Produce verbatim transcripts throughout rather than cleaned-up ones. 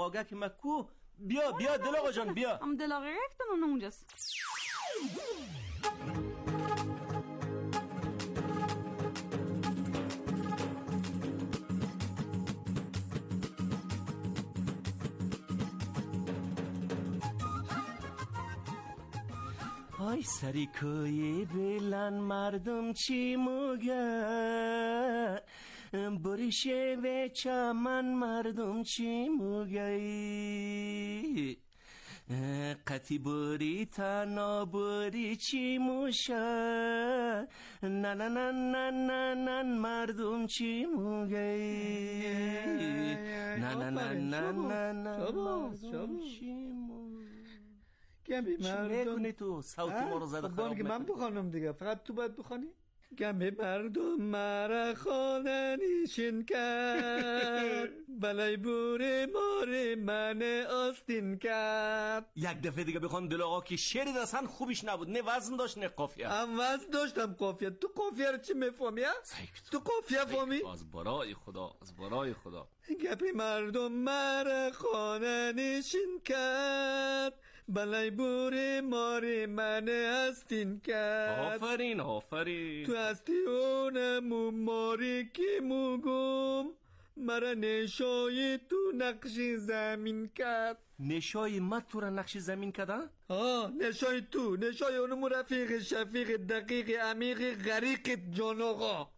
آگه که مکو. بیا بیا دلاغا جان بیا. Am delaga یک onun اونجاست. های سری کوی بلن مردم چی موگه بریشه و چمن مردم چی موگه قطی بری تنا بری چی موشه نه نه نه نه نه نه مردم چی موگه نه نه نه نه نه نه مردم چی موگه گمی مردم میکنی تو صوتی ما رو زده خراب میکنی. من بخوانم دیگه، فقط تو باید بخوانی. گمی مردم مرا خانه نیشین کرد بلای بوری ماری من آستین کرد. یک دفعه دیگه بخوان دلاغا که شعر دستن خوبیش نبود، نه وزن داشت نه قافیه. هم وزن داشتم قافیه. تو قافیه رو چی میفهمی؟ تو قافیه فهمی؟ از برای خدا از برای خدا. گپی مردم مرا خانه نیشین کرد بلای بوری ماری من آستین کرد. آفرین آفرین. تو هستی اونمو ماری که موگم مرا نشای تو نقش زمین کرد. نشای من تو را نقش زمین کردن؟ آه نشای تو، نشای اونمو رفیق شفیق دقیق عمیق غریق جان آقا.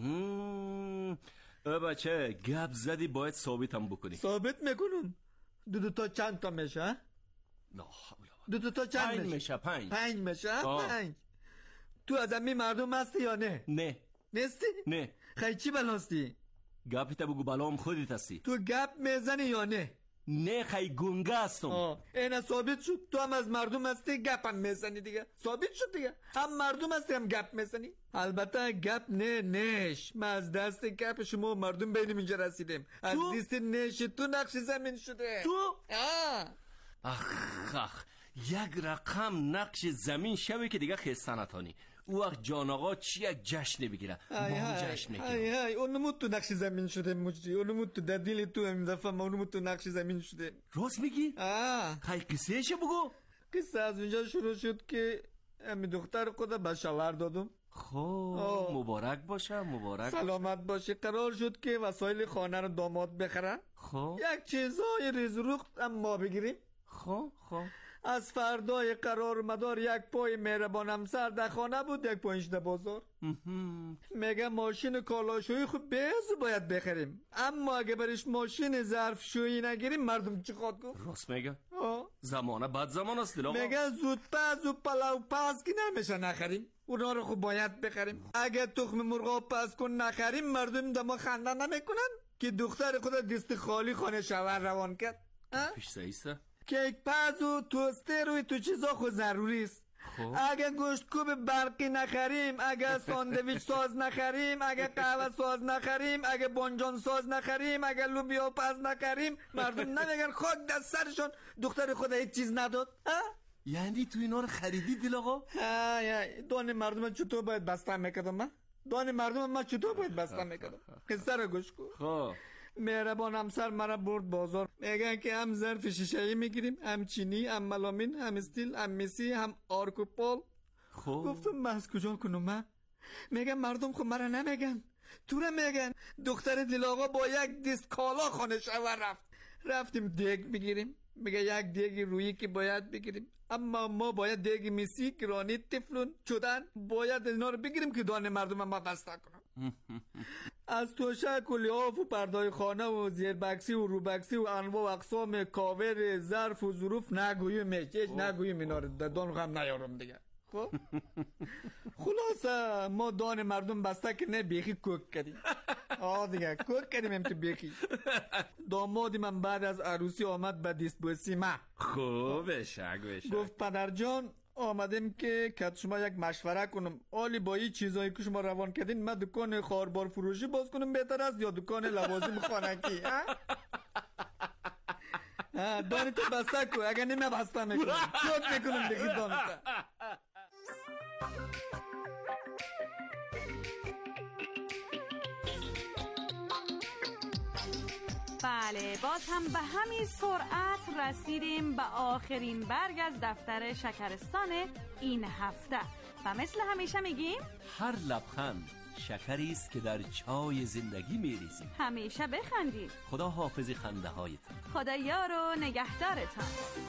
اه بچه گپ زدی باید ثابتم بکنی. ثابت میکنم. دو دو تا چند تا میشه؟ دو دو تا چند پنج میشه؟ میشه پنج. پنج میشه؟ پنج. تو از امی مردم هستی یا نه؟ نه. نیستی؟ نه. خیلی چی بلاستی؟ گپی تا بگو بلام خودت هستی. تو گپ میزنی یا نه؟ نه خیلی گنگه هستم. آه اینا ثابت شد. تو هم از مردم هستی گپ هم میزنی دیگه. ثابت شد دیگه. هم مردم هستی هم گپ میزنی. البته گپ نه نش. ما از دست گپ شما مردم بینیم اینجا رسیدیم. از دست نش تو نقش زمین شده. تو؟ آه اخ اخ یک رقم نقش زمین شوی که دیگه خسته نتانی. او وقت جان آقا چی یک جشن بگیره ما هم جشن میگیرم. ای ای اونمو تو نقش زمین شده مجری. اونمو تو در دل تو هم دفعه ما اونمو تو نقش زمین شده. راست میگی؟ آه خیلی قصه شه بگو. قصه از اونجا شروع شد که امی دختر خدا به شوهر دادم. خب مبارک باشه مبارک سلامت باشه. قرار شد که وسایل خانه رو داماد بخرن. خب یک چیزای ریزروخت هم ما بگیریم. خب خب از فردای قرار مدار یک پای مهربان همسر در خانه بود، یک پایش در بازار. میگه ماشین کالاشویی خوب بیز باید بخریم، اما اگه برش ماشین ظرفشویی نگیریم مردم چی خواد گفت؟ راست میگه. آه. زمانه بعد زمان است آقا. میگه زود پس و پلاو پس که نمیشه نخریم، اونا رو خوب باید بخریم. اگه تخم مرغ پس کن نخریم مردم دما خنده نمیکنن که دختر خود دست خالی خانه شوهر روان کرد. پیش سایسته کیک پز و توسته روی تو چیزا خود ضروری است. اگه گوشت کوب برقی نخریم، اگه ساندویچ ساز نخریم، اگه قهوه ساز نخریم، اگه بانجان ساز نخریم، اگه لوبیا پز نخریم مردم نمیگن خاک دست سرشون دختر خود هیچ چیز نداد. یعنی تو اینا رو خریدی دل آقا؟ دان مردم چطور باید بسته میکردم من؟ دان مردم من چطور باید بسته میکردم؟ قصه رو گوش کن. خب مهربان همسر مرا برد بازار. میگن که هم ظرف شیشه‌ای میگیریم، هم چینی، هم ملامین، هم استیل، هم میسی، هم آرکوپال. خب گفتم من از کجا کنم من؟ میگن مردم خب مرا نمیگن، تو را میگن. دختر دل آقا با یک دست کالا خانه شوهر رفت. رفتیم دیگ بگیریم. میگه یک دیگ رویی که باید بگیریم، اما ما باید دیگ میسی، گرانیت، تفلون، چودن باید اینا رو بگیریم که دان مردم ما بسته کنم. از توشک و لیاف و پردای خانه و زیربکسی و روبکسی و انواع و اقسام کاور ظرف و ظروف نگویم هیچ نگویم اینا رو دان هم نیارم دیگه. خب خلاصه ما دان مردم بسته که نه بیخی کوک کردیم. آه دیگه کوک کردیم هم تو بیخی. دامادی من بعد از عروسی آمد به دیست بوسی ما. خوبه شک بشه. گفت پدر جان آمدیم که کت شما یک مشوره کنم، آلی با این چیزایی که شما روان کردین من دکان خاربار فروشی باز کنم بهتر است یا دکان لوازم خانگی؟ دانی تو بسته کو، اگر نمی بسته میکنم چوک میکنم دیگه دانی تو. بله بله، باز هم به همین سرعت رسیدیم به آخرین برگ از دفتر شکرستان این هفته و مثل همیشه میگیم هر لبخند شکری است که در چای زندگی میریزیم. همیشه بخندید. خدا حافظ خنده هایتان. خدا یار و نگهدارتان.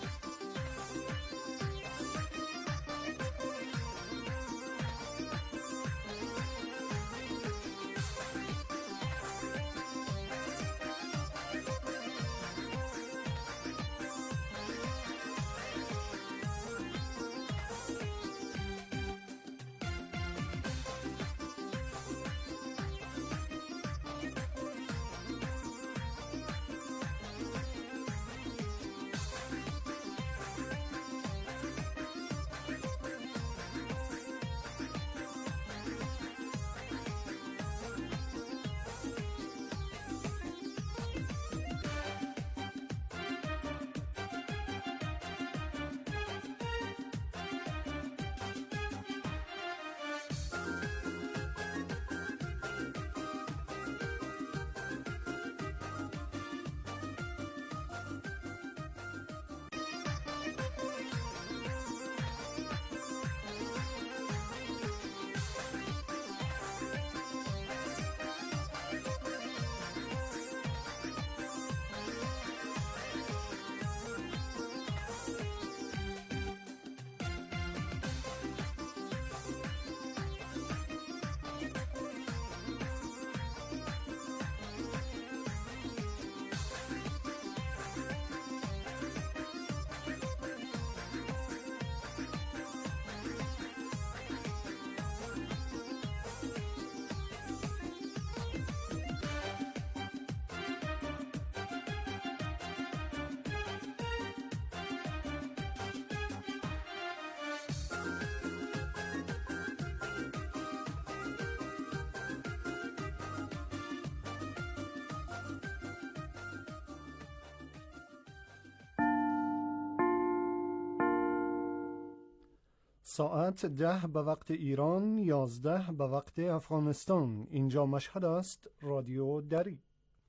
ساعت ده به وقت ایران، یازده به وقت افغانستان. اینجا مشهد است، رادیو دری.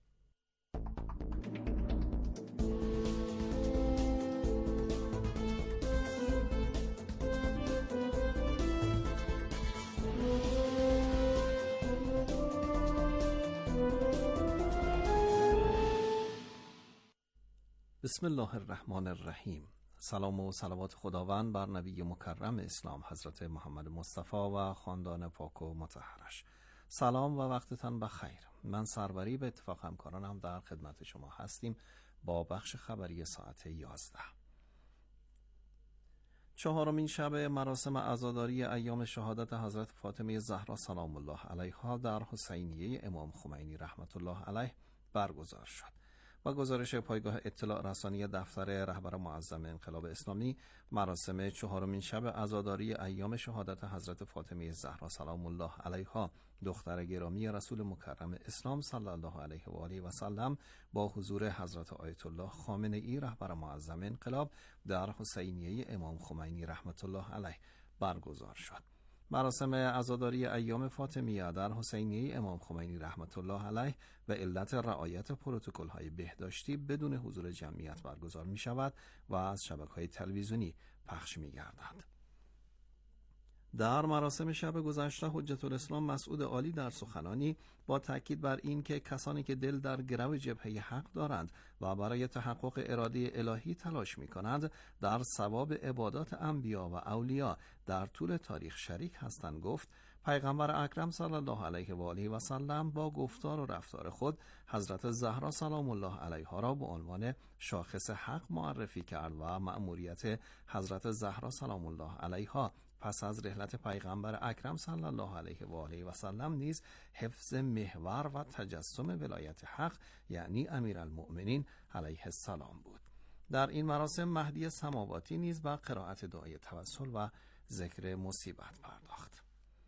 بسم الله الرحمن الرحیم. سلام و صلوات خداوند بر نبی مکرم اسلام حضرت محمد مصطفی و خاندان پاک و مطهرش. سلام و وقتتان بخیر. من سروری به اتفاق همکارانم در خدمت شما هستیم با بخش خبری ساعت یازده. چهارمین شب مراسم عزاداری ایام شهادت حضرت فاطمه زهرا سلام الله علیها در حسینیه امام خمینی رحمت الله علیه برگزار شد. و گزارش پایگاه اطلاع رسانی دفتر رهبر معظم انقلاب اسلامی، مراسم چهارمین شب عزاداری ایام شهادت حضرت فاطمه زهرا سلام الله علیها دختر گرامی رسول مکرم اسلام صلی الله علیه و آله و سلم با حضور حضرت آیت الله خامنه ای رهبر معظم انقلاب در حسینیه امام خمینی رحمت الله علیه برگزار شد. مراسم عزاداری ایام فاطمیه در حسینیه امام خمینی رحمت الله علیه به علت رعایت پروتکل‌های بهداشتی بدون حضور جمعیت برگزار می شود و از شبکه‌های تلویزیونی پخش می گردد. در مراسم شب گذشته حجت الاسلام مسعود عالی در سخنانی با تاکید بر این که کسانی که دل در گرو جبهه حق دارند و برای تحقق اراده الهی تلاش می کنند در ثواب عبادات انبیا و اولیا در طول تاریخ شریک هستند گفت. پیغمبر اکرم صلی الله علیه و آله و سلم با گفتار و رفتار خود حضرت زهرا سلام الله علیها را به عنوان شاخص حق معرفی کرد و مأموریت حضرت زهرا سلام الله علیها پس از رحلت پیغمبر اکرم صلی الله علیه و آله و سلم نیز حفظ محور و تجسم ولایت حق یعنی امیرالمؤمنین علیه السلام بود. در این مراسم مهدی سماواتی نیز با قرائت دعای توسل و ذکر مصیبت پرداخت.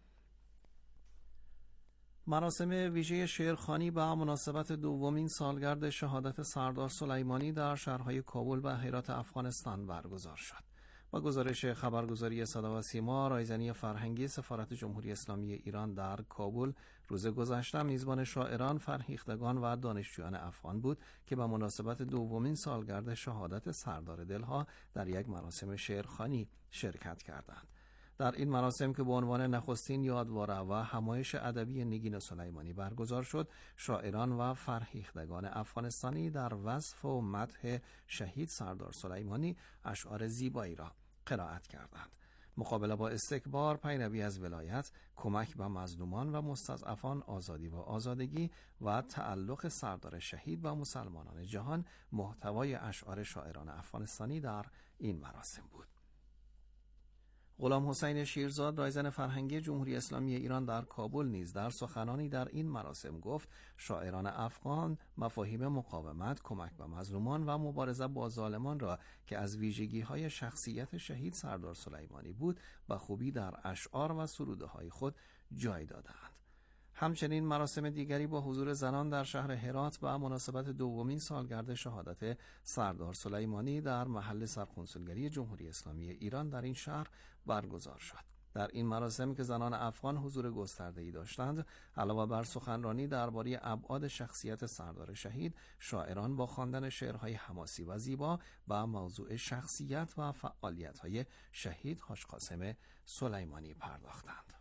مراسم ویژه شعرخوانی به مناسبت دومین سالگرد شهادت سردار سلیمانی در شهرهای کابل و هرات افغانستان برگزار شد. با گزارش خبرگزاری صدا و سیما، رایزنی فرهنگی سفارت جمهوری اسلامی ایران در کابل روز گذشته میزبان شاعران، فرهیختگان و دانشجویان افغان بود که به مناسبت دومین سالگرد شهادت سردار دلها در یک مراسم شعرخوانی شرکت کردند. در این مراسم که به عنوان نخستین یادواره و همایش ادبی نگین سلیمانی برگزار شد، شاعران و فرهیختگان افغانستانی در وصف و مدح شهید سردار سلیمانی اشعار زیبایی را قرائت کردند. مقابله با استکبار، پیروی از ولایت، کمک به مظلومان و مستضعفان، آزادی و آزادگی و تعلق سردار شهید و مسلمانان جهان محتوای اشعار شاعران افغانستانی در این مراسم بود. غلام حسین شیرزاد، رایزن فرهنگی جمهوری اسلامی ایران در کابل نیز در سخنانی در این مراسم گفت شاعران افغان مفاهیم مقاومت، کمک به مظلومان و مبارزه با ظالمان را که از ویژگی‌های شخصیت شهید سردار سلیمانی بود به خوبی در اشعار و سروده‌های خود جای دادند. همچنین مراسم دیگری با حضور زنان در شهر هرات به مناسبت دومین سالگرد شهادت سردار سلیمانی در محل سرکنسولگری جمهوری اسلامی ایران در این شهر برگزار شد. در این مراسم که زنان افغان حضور گسترده‌ای داشتند، علاوه بر سخنرانی درباره ابعاد شخصیت سردار شهید، شاعران با خواندن شعرهای حماسی و زیبا به موضوع شخصیت و فعالیت‌های شهید حاج قاسم سلیمانی پرداختند.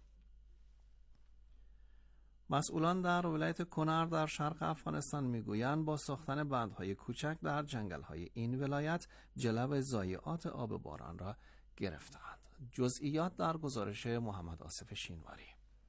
مسئولان در ولایت کنر در شرق افغانستان میگویند با ساختن بندهای کوچک در جنگل‌های این ولایت جلو ضایعات آب باران را گرفتند. جزئیات در گزارش محمد آصف شینواری.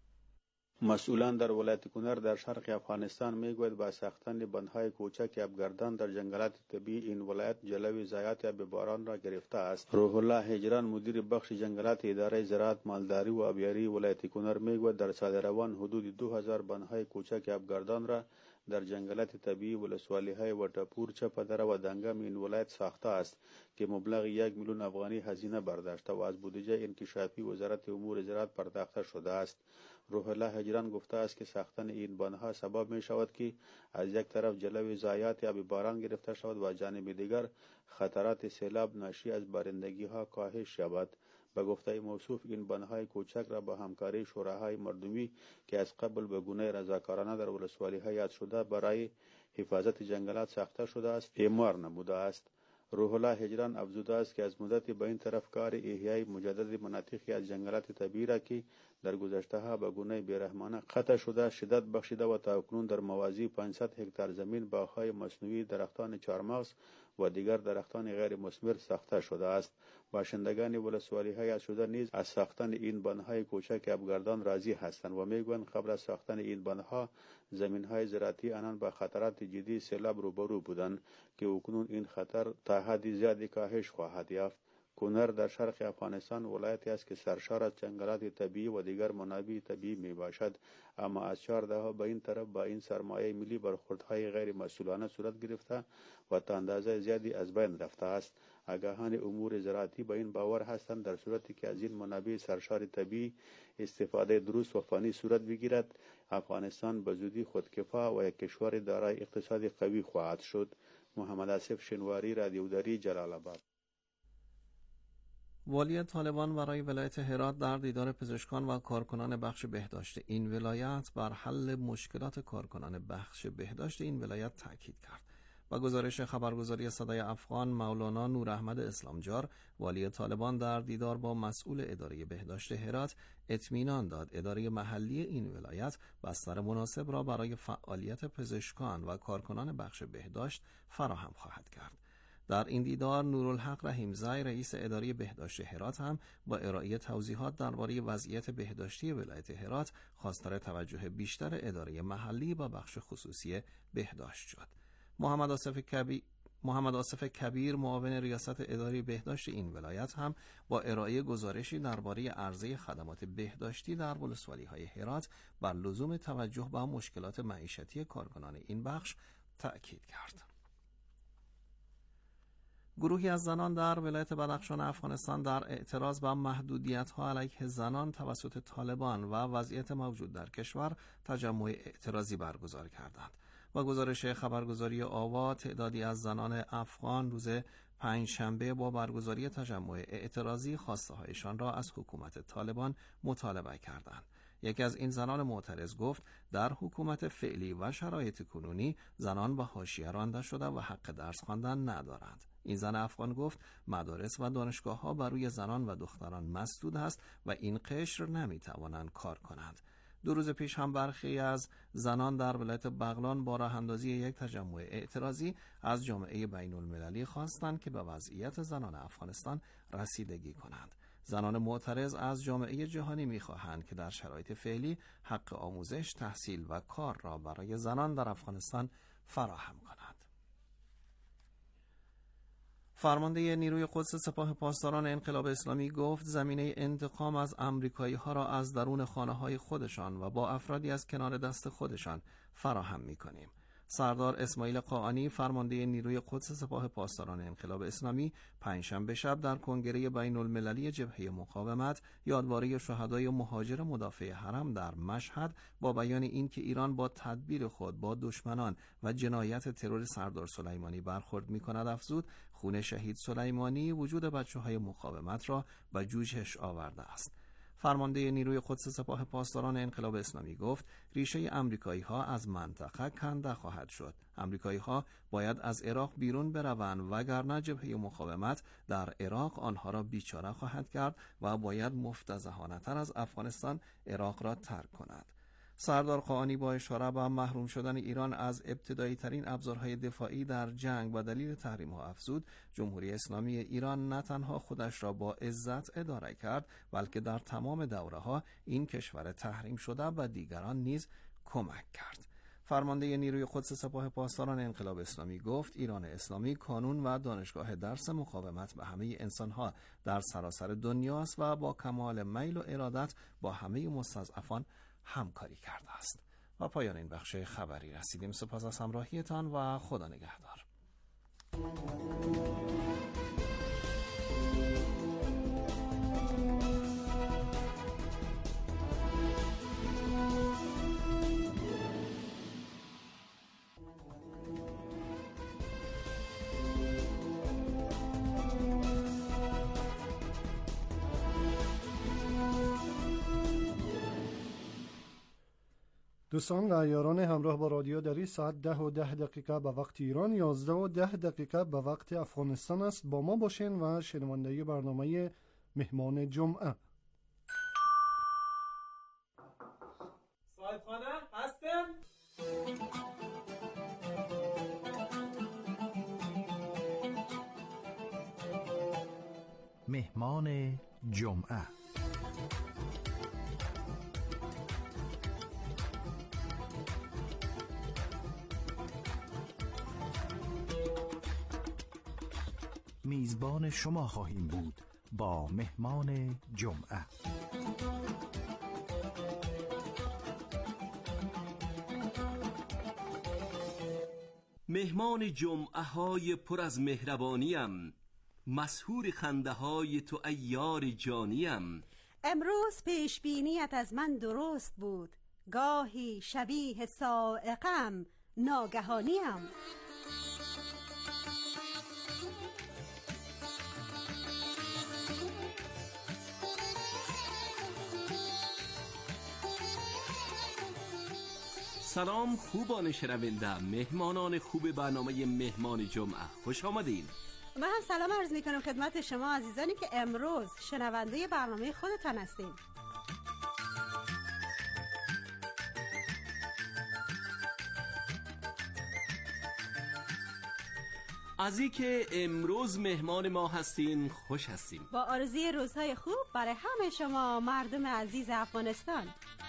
مسئولان در ولایت کنر در شرق افغانستان میگوید با ساختن بندهای کوچک آبگردان در جنگلات طبیعی این ولایت جلوی ضایعات آب باران را گرفته است. روح الله هجران، مدیر بخش جنگلات اداره زراعت، مالداری و آبیاری ولایت کنر میگوید در سال روان حدود دو هزار بندهای کوچک آبگردان را در جنگلات طبیعی ولسوالی‌های وټپور، چپدره و دنگم این ولایت ساخته است که مبلغ یک میلیون افغانی هزینه برداشته و از بودجه انکشافی وزارت امور زراعت پرداخته شده است. روح الله هجران گفته است که ساختن این بندها سبب می شود که از یک طرف جلوی ضایعات آب باران گرفته شود و جانب دیگر خطرات سیلاب ناشی از بارندگی ها کاهش یابد. به گفته موصوف این بندهای کوچک را با همکاری شوراهای مردمی که از قبل به گونه رضاکارانه در ولسوالی‌ها یاد شده برای حفاظت جنگلات ساخته شده است اعمار نموده است. روح الله هجران افزوده است که از مدت به این طرف کار احیای مجدد مناطقی از جنگلات طبیعی را که در گذشته ها به گونه بیرحمانه قطع شده شدت بخشیده و تاکنون در موازی پانصد هکتار زمین باغ‌های مصنوعی، درختان چهارمغز و دیگر درختان غیر مثمر ساخته شده است. باشندگان ولسوالی‌های یاد شده نیز از ساختن این بندهای کوچک آبگردان راضی هستند و میگویند قبل از ساختن این بندها زمین‌های زراعتی آنان با خطرات جدی سیلاب روبرو بودند که اکنون این خطر تا حد زیادی کاهش خواهد یافت. کنر در شرق افغانستان ولایتی است که سرشار از جنگلات طبیعی و دیگر منابع طبیعی می باشد، اما از چهار دهه به این طرف با این سرمایه ملی برخوردهای غیر مسئولانه صورت گرفته و تا اندازه زیادی از بین رفته است. آگاهان امور زراعتی به این باور هستند در صورتی که از این منابع سرشار طبیعی استفاده درست و فنی صورت بگیرد، افغانستان به زودی خودکفا و یک کشور دارای اقتصادی قوی خواهد شد. محمد آصف شینواری، رادیوداری، جلال آباد. والی طالبان برای ولایت هرات در دیدار پزشکان و کارکنان بخش بهداشت این ولایت بر حل مشکلات کارکنان بخش بهداشت این ولایت تاکید کرد. با گزارش خبرگزاری صدای افغان، مولانا نور احمد اسلامجار، والی طالبان در دیدار با مسئول اداره بهداشت هرات اطمینان داد اداره محلی این ولایت بستر مناسب را برای فعالیت پزشکان و کارکنان بخش بهداشت فراهم خواهد کرد. در این دیدار نورالحق رحیمزای، رئیس اداره بهداشت هرات، هم با ارائه توضیحات درباره وضعیت بهداشتی ولایت هرات خواستار توجه بیشتر اداره محلی و بخش خصوصی بهداشت شد. محمد آصف کبیر محمد آصف کبیر، معاون ریاست اداره بهداشت این ولایت، هم با ارائه گزارشی درباره عرضه خدمات بهداشتی در ولسوالی‌های هرات بر لزوم توجه به مشکلات معیشتی کارکنان این بخش تأکید کرد. گروهی از زنان در ولایت بدخشان افغانستان در اعتراض به محدودیت‌ها علیه زنان توسط طالبان و وضعیت موجود در کشور تجمع اعتراضی برگزار کردند. و گزارش خبرگزاری آوا، تعدادی از زنان افغان روز پنجشنبه با برگزاری تجمع اعتراضی خواسته هایشان را از حکومت طالبان مطالبه کردند. یکی از این زنان معترض گفت در حکومت فعلی و شرایط کنونی زنان به حاشیه رانده شده و حق درس خواندن ندارند. این زن افغان گفت مدارس و دانشگاه‌ها بر روی زنان و دختران مسدود است و این قشر نمی‌توانند کار کنند. دو روز پیش هم برخی از زنان در ولایت بغلان با راه اندازی یک تجمع اعتراضی از جامعه بین المللی خواستند که به وضعیت زنان افغانستان رسیدگی کنند. زنان معترض از جامعه جهانی می‌خواهند که در شرایط فعلی حق آموزش، تحصیل و کار را برای زنان در افغانستان فراهم کنند. فرمانده نیروی قدس سپاه پاسداران انقلاب اسلامی گفت زمینه انتقام از آمریکایی‌ها را از درون خانه‌های خودشان و با افرادی از کنار دست خودشان فراهم می‌کنیم. سردار اسماعیل قاآنی فرمانده نیروی قدس سپاه پاسداران انقلاب اسلامی پنجشنبه شب در کنگره بین المللی جبهه مقاومت یادواره شهدای مهاجر مدافع حرم در مشهد با بیان اینکه ایران با تدبیر خود با دشمنان و جنایت ترور سردار سلیمانی برخورد می‌کند افزود خون شهید سلیمانی وجود بچه‌های مقاومت را به جوشش آورده است. فرمانده نیروی قدس سپاه پاسداران انقلاب اسلامی گفت ریشه آمریکایی‌ها از منطقه کنده خواهد شد. آمریکایی‌ها باید از عراق بیرون بروند وگرنه جبهه مقاومت در عراق آنها را بیچاره خواهد کرد و باید مفتضحانه‌تر از افغانستان عراق را ترک کند. سردار قاآنی با اشاره به محروم شدن ایران از ابتدایی ترین ابزارهای دفاعی در جنگ و دلیل تحریم ها افزود جمهوری اسلامی ایران نه تنها خودش را با عزت اداره کرد بلکه در تمام دوره ها این کشور تحریم شده و دیگران نیز کمک کرد. فرمانده نیروی قدس سپاه پاسداران انقلاب اسلامی گفت ایران اسلامی کانون و دانشگاه درس مقاومت به همه انسانها در سراسر دنیاست و با کمال میل و ارادت با همه مستضعفان همکاری کرده است. و پایان این بخش خبری رسیدیم. سپاس از همراهیتان و خدا نگهدار. دوستان و یاران همراه با رادیو دری ساعت ده و ده دقیقه به وقت ایران، یازده و ده دقیقه به وقت افغانستان است. با ما باشین و شنوندگی برنامه مهمان جمعه. صاحبخانه هستم؟ مهمان جمعه. میزبان شما خواهیم بود با مهمان جمعه. مهمان جمعه های پر از مهربانیم، مسحور خنده های تو ای یار جانیم. امروز پیش بینیت از من درست بود، گاهی شبیه صاعقم ناگهانیم. سلام خوبان شنونده، مهمانان خوب برنامه مهمان جمعه، خوش آمدین. من هم سلام عرض می کنم خدمت شما عزیزانی که امروز شنونده برنامه خودتان هستیم. از این که امروز مهمان ما هستین خوش هستیم. با آرزوی روزهای خوب برای همه شما مردم عزیز افغانستان.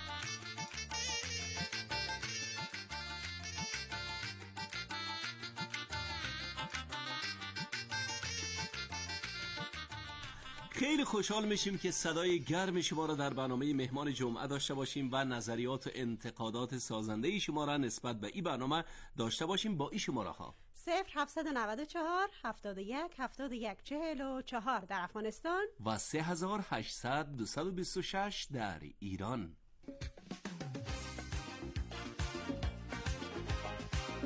خیلی خوشحال میشیم که صدای گرم شما را در برنامه مهمان جمعه داشته باشیم و نظریات و انتقادات سازنده شما را نسبت به این برنامه داشته باشیم. با این شماره ها صفر هفتصد و نود و چهار هفتاد و یک هفتاد و یک چهل و چهار در افغانستان و سه هزار و هشتصد دویست و بیست و شش در ایران.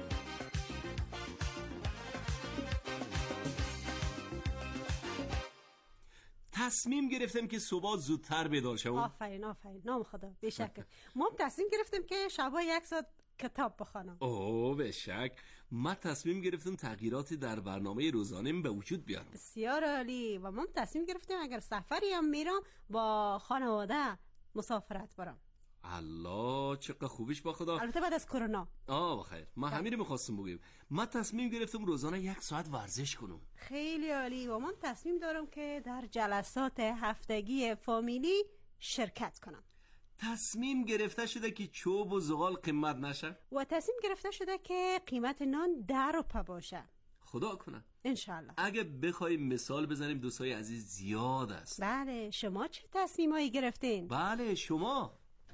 تصمیم گرفتم که صبح زودتر بیدار شوم. آفرین آفرین، نام خدا، بشک. ما هم تصمیم گرفتیم که شبا یک ساعت کتاب بخوانم. اوه بشک. ما تصمیم گرفتم تغییراتی در برنامه روزانه‌ام به وجود بیارم. بسیار عالی. و ما هم تصمیم گرفتیم اگر سفری هم میرم با خانواده مسافرت برم. الله چقدر خوبیش با خدا. البته بعد از کرونا. آه بخیر. ما همین رو می‌خواستم بگم. ما تصمیم گرفتم روزانه یک ساعت ورزش کنم. خیلی عالی. و من تصمیم دارم که در جلسات هفتگی فامیلی شرکت کنم. تصمیم گرفته شده که چوب و زغال قیمت نشه و تصمیم گرفته شده که قیمت نان ده روپه باشه. خدا کنه انشالله. اگه بخوایم مثال بزنیم دوستای عزیز زیاد است. بله. شما چه تصمیمایی گرفتین؟ بله شما.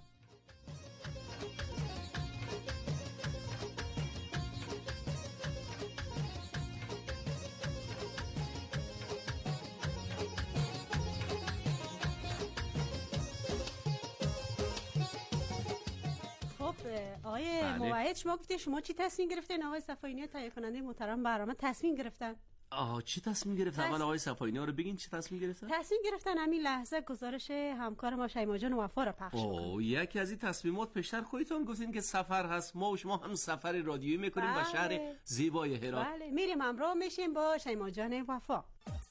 آقای بله. موعد شما گفتید شما چی تصمیم گرفتین؟ آقای صفاینی تهیه کننده محترم برنامه تصمیم گرفتن. آه چی تصمیم گرفتن؟ اول آقای صفاینی ها رو بگین چی تصمیم گرفتن؟ تصمیم گرفتن همین لحظه گزارش همکار ما شیما جان وفا رو پخش کنیم. اوه یکی از این تصمیمات پیشتر خودتون گفتین که سفر هست. ما و شما هم سفر رادیویی میکنیم به شهر زیبای هرات. بله میریم همراه میشیم با شیما جان وفا.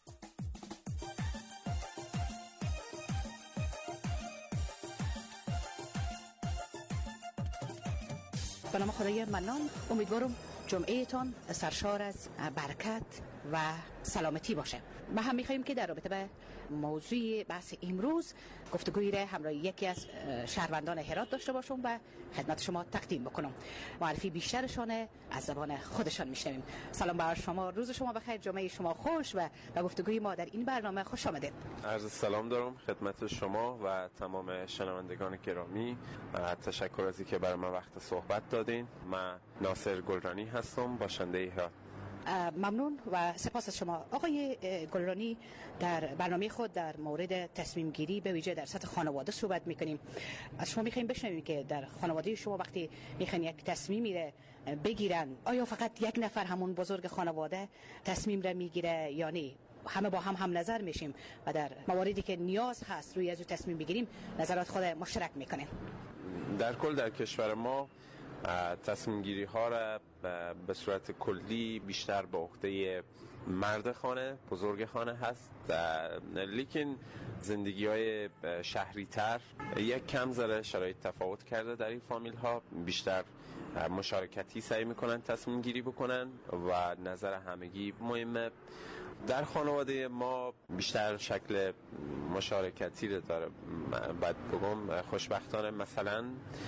به نام خدای منان، امیدوارم جمعهتان سرشار از برکت و سلامتی باشه. ما هم می‌خوایم که در رابطه به موضوع بحث امروز گفتگویی را همراه یکی از شهروندان هرات داشته باشم و خدمت شما تقدیم بکنم. معرفی بیشترشان از زبان خودشان میشنویم. سلام بر شما، روز شما بخیر، جمعه شما خوش و به گفتگوی ما در این برنامه خوش آمدید. عرض سلام دارم خدمت شما و تمام شنوندگان گرامی. تشکر از اینکه برای من وقت صحبت دادین. من ناصر گلرانی هستم، باشنده هرات. ممنون و سپاس از شما. آقای گلرانی، در برنامه خود در مورد تصمیم گیری به ویژه در سطح خانواده صحبت میکنیم. از شما میخوایم بشنویم که در خانواده شما وقتی میخواین یک تصمیمی را بگیرن، آیا فقط یک نفر همون بزرگ خانواده تصمیم را میگیره یا نه؟ همه با هم هم نظر میشیم و در مواردی که نیاز هست روی از او تصمیم بگیریم نظرات خود مشترک میکنیم. در کل در کشور ما تصمیم گیری ها را به صورت کلی بیشتر به عهده مرد خانه، بزرگ خانه هست، لیکن زندگی های شهری تر یک کم ذره شرایط تفاوت کرده. در این فامیل ها بیشتر مشارکتی سعی میکنن تصمیم گیری بکنن و نظر همگی مهمه. در خانواده ما بیشتر شکل مشارکتی رو داره. بعد بگم خوشبختانه مثلا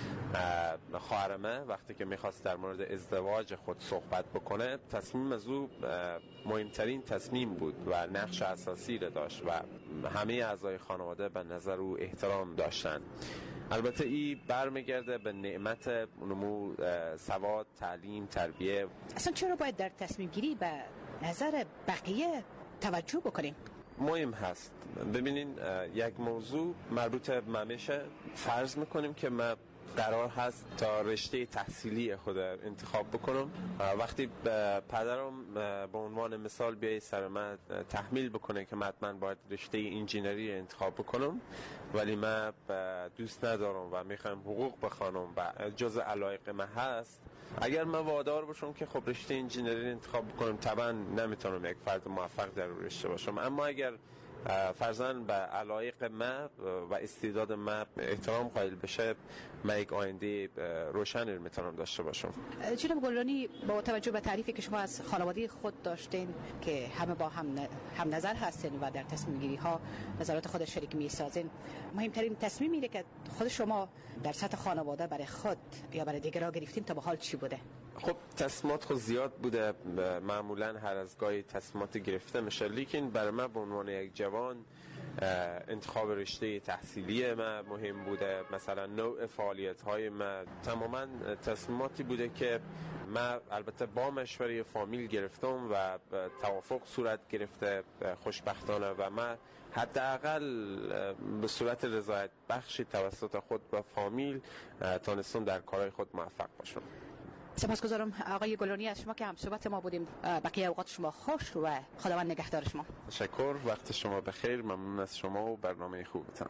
خواهرمه وقتی که میخواست در مورد ازدواج خود صحبت بکنه، تصمیم از او مهمترین تصمیم بود و نقش اساسی رو داشت و همه اعضای خانواده به نظر او احترام داشتن. البته این برمیگرده به نعمت نمو سواد، تعلیم، تربیه. اصلا چرا باید در تصمیم گیری به نظر بقیه توجه بکنیم؟ مهم هست. ببینین یک موضوع مربوط به میشه، فرض میکنیم که من قرار هست تا رشته تحصیلی خود انتخاب بکنم. وقتی پدرم به عنوان مثال بیای سر من تحمیل بکنه که من حتما باید رشته انجینری انتخاب بکنم، ولی من دوست ندارم و میخوام حقوق بخوانم و جز علایق من هست، اگر من وادار باشم که خب رشته انجینری انتخاب بکنم، طبعا نمیتونم یک فرد موفق در رشته باشم. اما اگر فرضاً به علایق ما و استعداد ما احترام قائل بشه، من یک آینده روشن میتونم داشته باشم. جناب گلرانی، با توجه به تعریفی که شما از خانواده خود داشتین که همه با هم هم نظر هستین و در تصمیم گیری ها نظرات خود شریک میسازین، مهمترین تصمیمی که خود شما در سطح خانواده برای خود یا برای دیگرها گرفتین تا به حال چی بوده؟ خب تصمیمات خود زیاد بوده، معمولا هر از گاهی تصمیمات گرفته میشه، لیکن برای من به عنوان یک جوان انتخاب رشته تحصیلی من مهم بوده. مثلا نوع فعالیت های من تماما تصمیماتی بوده که من البته با مشوره فامیل گرفتم و توافق صورت گرفته خوشبختانه و من حداقل به صورت رضایت بخشی توسط خود و فامیل تانستم در کارهای خود موفق باشم. سپاسگزارم آقای گلرانی از شما که هم صحبت ما بودیم. بقیه اوقات شما خوش و خداوند نگهدار شما. تشکر، وقت شما بخیر. ممنون از شما و برنامه خوبتان.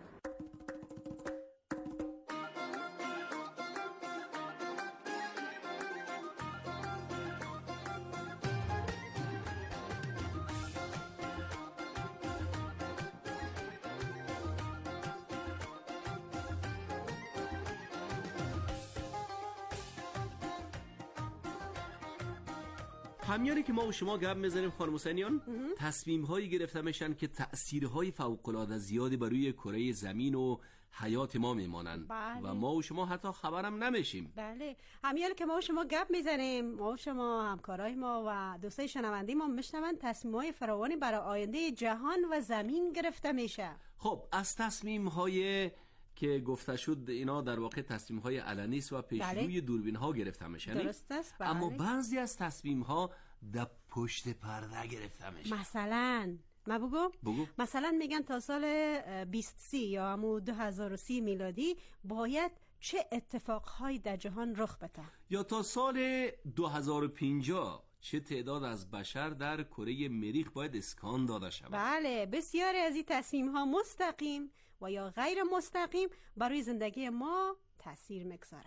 همیاری که ما و شما گپ میزنیم خانم حسینیان، تصمیم هایی گرفته میشن که تأثیرهای فوق العاده زیادی بر روی کره زمین و حیات ما میمانن. بله. و ما و شما حتی خبرم نمیشیم. بله، همیاری که ما و شما گپ میزنیم، ما و شما، همکارای ما و دوستای شنونده ما میشنون تصمیم های فراوانی برای آینده جهان و زمین گرفته میشه. خب از تصمیم های که گفته شد اینا در واقع تصمیم های علنی است و پیش روی دوربین ها گرفته میشن. درست است. بله. اما بعضی از تصمیم ها در پشت پرده گرفته میشن. مثلا ما بگو؟ بگو. مثلا میگن تا سال بیست سی یا همون دو هزار و سی میلادی باید چه اتفاقهایی در جهان رخ بده، یا تا سال دو هزار و پنجاه چه تعداد از بشر در کره مریخ باید اسکان داده شود. بله، بسیاری از این تصمیم ها مستقیم و یا غیر مستقیم برای زندگی ما تاثیر میگذاره.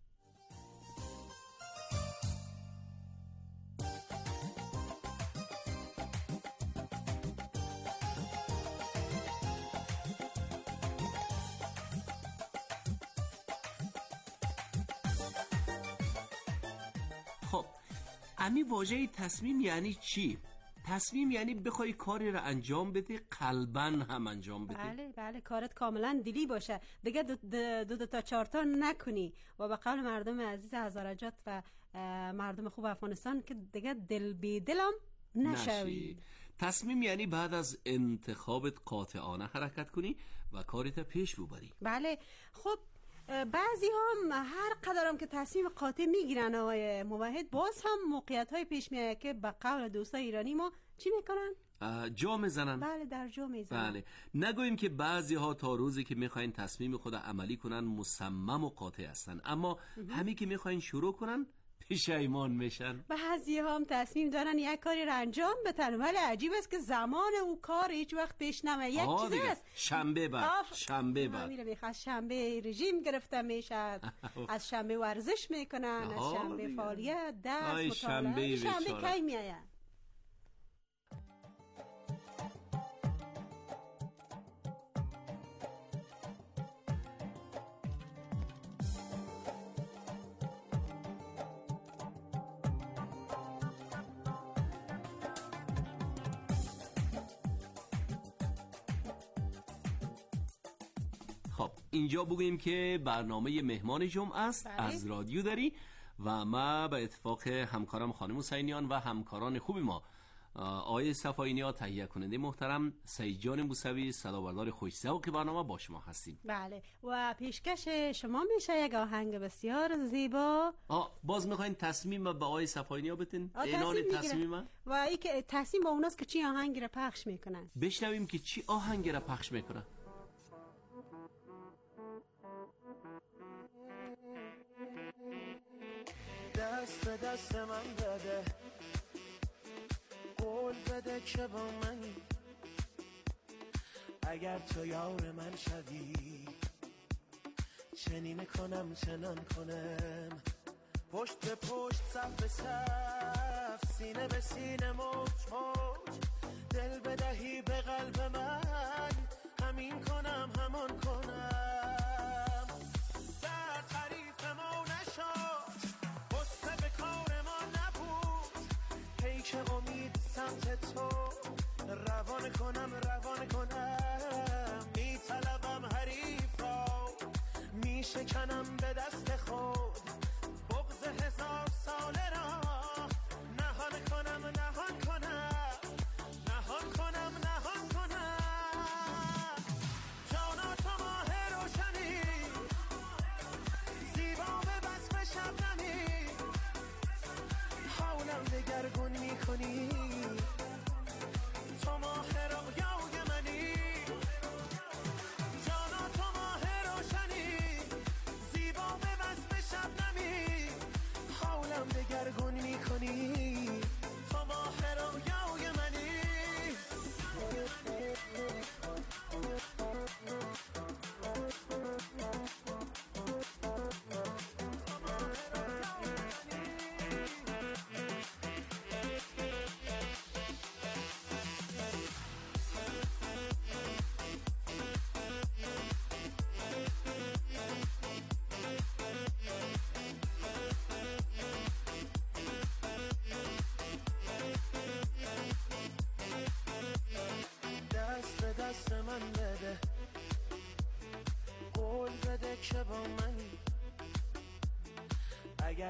خب امی واژه تصمیم یعنی چی؟ تصمیم یعنی بخوای کاری را انجام بده قلباً هم انجام بده. بله بله، کارت کاملا دلی باشه، دیگه دو, دو, دو, دو تا چهار تا نکنی و به قول مردم عزیز هزارجات و مردم خوب افغانستان که دیگه دل بی دلم نشوی. تصمیم یعنی بعد از انتخابت قاطعانه حرکت کنی و کارت پیش ببری. بله. خب بعضی هم هر قدرم که تصمیم قاطع میگیرن آقای موحد، باز هم موقعیت های پیش میاد که به قول دوستای ایرانی ما چی میکنن؟ جا میزنن. بله، در جا میزنن. بله، نگوییم که بعضی ها تا روزی که میخواین تصمیم خود عملی کنن مصمم و قاطع هستن، اما همین که میخواین شروع کنن پشیمان میشن. بعضی هم تصمیم دارن یک کاری را انجام بدن، ولی عجیب است که زمان او کار هیچ وقت پیش نمیاد. یک چیز است، شنبه بعد آف... شنبه بعد میره میخواد شنبه رژیم گرفته میشه، از شنبه ورزش میکنن، از شنبه فعالیت درس مطالعه. شنبه کی میاد؟ اینجا بگوییم که برنامه مهمان جمعه است. بله. از رادیو داری و ما به اتفاق همکارم خانم حسینیان و همکاران خوب ما آقای صفاینیا، تهیه کننده محترم سعید جان موسوی، صدابردار خوش‌ذوق برنامه با شما هستیم. بله، و پیشکش شما میشه یک آهنگ بسیار زیبا. آه باز میخواین تصمیم به آقای صفاینیا بتین؟ اعلان تصمیم و ای که تصمیم با اوناست که چی آهنگ را پخش میکنن. بشنویم که چی آهنگ را پخش میکنن. دست به دست من بده، قول بده که با منی، اگر تو یار من شدی چنین کنم چنان کنم، پشت به پشت صف به صف، سینه به سینه موج موج، دل بدهی به قلب من، همین کنم همان کنم، در تعریف ما نشد، غصه به کار ما نبود، پیک امید سمت تو، روان کنم روان کنم، می طلبم حریف را، می شکنم به دست خود، بغض هزار ساله را، نهان کنم نهان کنم، نهان کنم نهان کنم، جانا تو ماه روشنی، زیبا به بسم شبنمی، حالم دگرگون می کنی، تو ماه رویای منی، جانا تو ماه روشنی، زیبا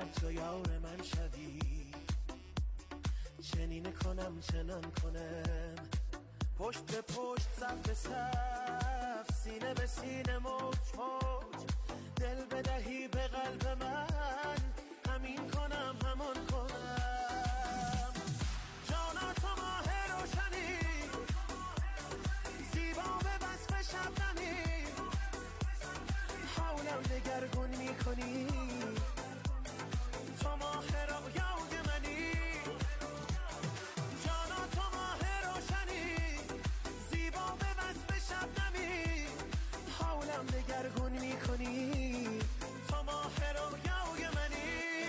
اگر تو یار من شوی، چنین کنم چنان کنم، پشت به پشت صف به صف، سینه به سینه موج موج، دل بدهی به قلب من، همین کنم همان کنم. جانا تو ماه روشنی، زیبا به وصف شبنمی، حولم دگرگون میکنی، تو ماه رویای منی. جانا تو ماه روشنی، زیبا به وصف شبنمی، حولم دگرگون میکنی، تو ماه رویای منی.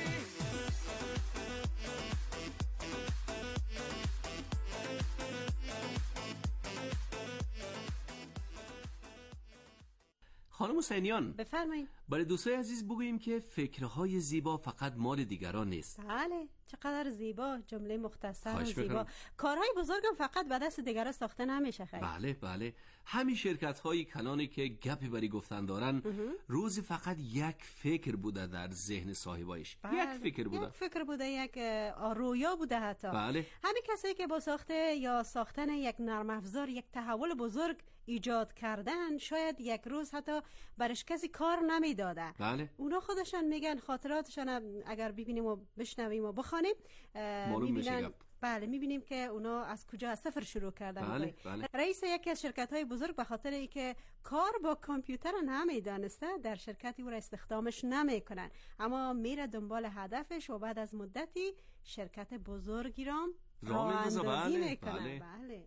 خانم حسینیان، بفرمایید. برای دوستای عزیز بگوییم که فکرهای زیبا فقط مال دیگران نیست. بله، چقدر زیبا، جمله مختصر و زیبا. بکنم. کارهای بزرگم فقط به دست دیگران ساخته نمیشه خیلی. بله بله، همین شرکت های کلانی که گپی بری گفتن دارن روزی فقط یک فکر بوده در ذهن صاحبایش. بله. یک فکر بوده. یک فکر بوده، یک رویا بوده حتی. بله. همین کسایی که با ساخته یا ساختن یک نرم افزار یک تحول بزرگ ایجاد کردن، شاید یک روز حتی برش کسی کار نمیداده. بله. اونا خودشان میگن، خاطراتشان اگر ببینیم و بشنویم و بخوانیم میبینن. بله، میبینیم که اونا از کجا از صفر شروع کردن. بله، بله. رئیس یکی از شرکت های بزرگ به خاطر اینکه کار با کامپیوتر نمیدانسته، در شرکتی او را استخدامش نمیکنن، اما میره دنبال هدفش و بعد از مدتی شرکت بزرگی را راه اندازی بله، میکنن. بله. بله.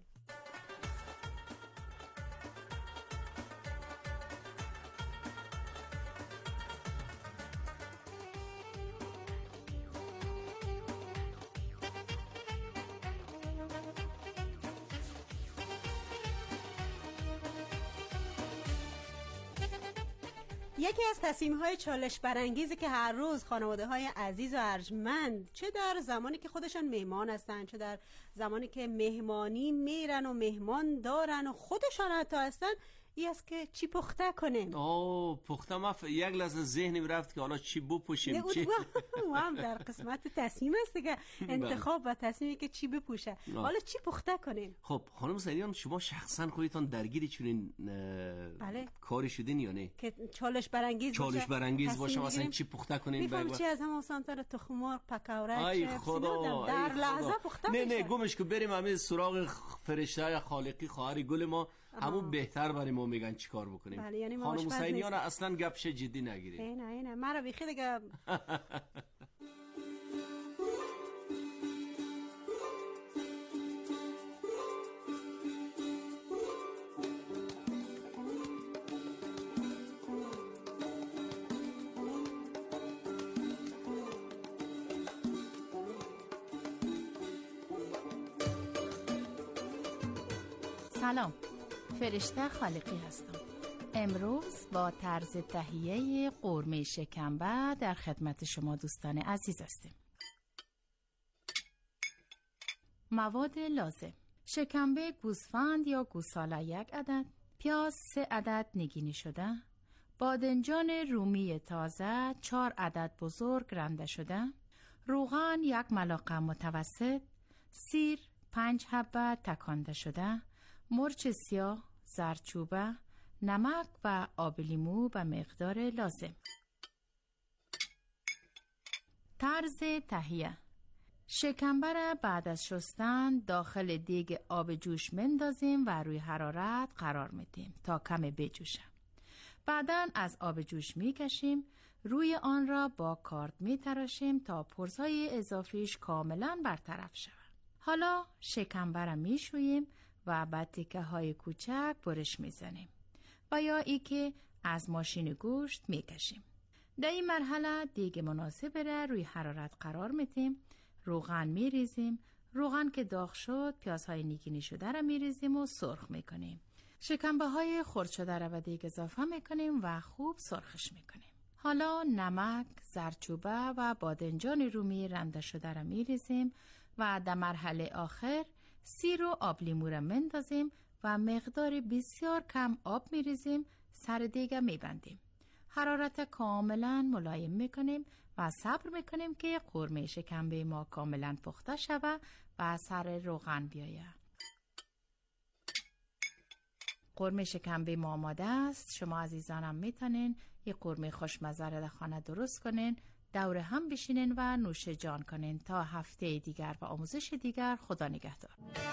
یکی از تصمیم‌های چالش برانگیزی که هر روز خانواده‌های عزیز و ارجمند، چه در زمانی که خودشان مهمان هستن، چه در زمانی که مهمانی میرن و مهمان دارن و خودشان حتی هستن، این است که چی پخته کنیم. آه پخته، ما یک لحظه ذهنم رفت که حالا چی بپوشیم. چی ما هم در قسمت تصمیم است که انتخاب و تصمیمی که چی بپوشه. حالا چی پخته کنیم؟ خب خانم حسینیان، شما شخصا خودتان درگیر چنین بله. کاری شدین یا نه؟ که چالش برانگیز باشه، چالش برانگیز باشه مثلا چی پخته کنیم؟ میفهم چی از هم آسان‌تر، تخم مرغ، پکوره، چپس، خدا در لحظه پخته میشه. نه نه گمش که بریم همین سراغ فرشته خالقی خواهر گل ما، همون بهتر برای ما میگن چیکار بکنیم. بله، یعنی خانم حسینیان اصلا گپش جدی نگیرید. نه نه نه، مرا بیخی دیگه. سلام، فرشته خالقی هستم. امروز با طرز تهیه قورمه شکمبه در خدمت شما دوستان عزیز هستیم. مواد لازم: شکمبه گوسفند یا گوساله یک عدد، پیاز سه عدد نگینی شده، بادنجان رومی تازه چهار عدد بزرگ رنده شده، روغن یک ملاقه متوسط، سیر پنج حبه تکانده شده، مرچ سیاه، زردچوبه، نمک و آب لیمو به مقدار لازم. طرز تهیه: شکمبه را بعد از شستن داخل دیگ آب جوش مندازیم و روی حرارت قرار میدیم تا کم بجوشه. بعداً از آب جوش میکشیم، روی آن را با کارد میتراشیم تا پرزهای اضافیش کاملاً برطرف شود. حالا شکمبه را میشوییم و بعد تیکه های کوچک برش میزنیم و یا ای که از ماشین گوشت میکشیم. در این مرحله دیگه مناسب را روی حرارت قرار میدیم، روغن میریزیم، روغن که داغ شد پیازهای نیگینی شده را میریزیم و سرخ میکنیم. شکمبه های خرد شده را به دیگ اضافه میکنیم و خوب سرخش میکنیم. حالا نمک، زردچوبه و بادنجان رومی رنده شده را میریزیم و در مرحله آخر سیر و آب لیمو را مندازیم و مقدار بسیار کم آب میریزیم، سر دیگه میبندیم. حرارت کاملا ملایم میکنیم و صبر میکنیم که قورمه شکمبه ما کاملا پخته شود و سر روغن بیاید. قورمه شکمبه ما آماده است. شما عزیزانم میتونین یه قورمه خوشمزه را در خانه درست کنین، دور هم بشینین و نوش جان کنین. تا هفته دیگر و آموزش دیگر، خدا نگهدار.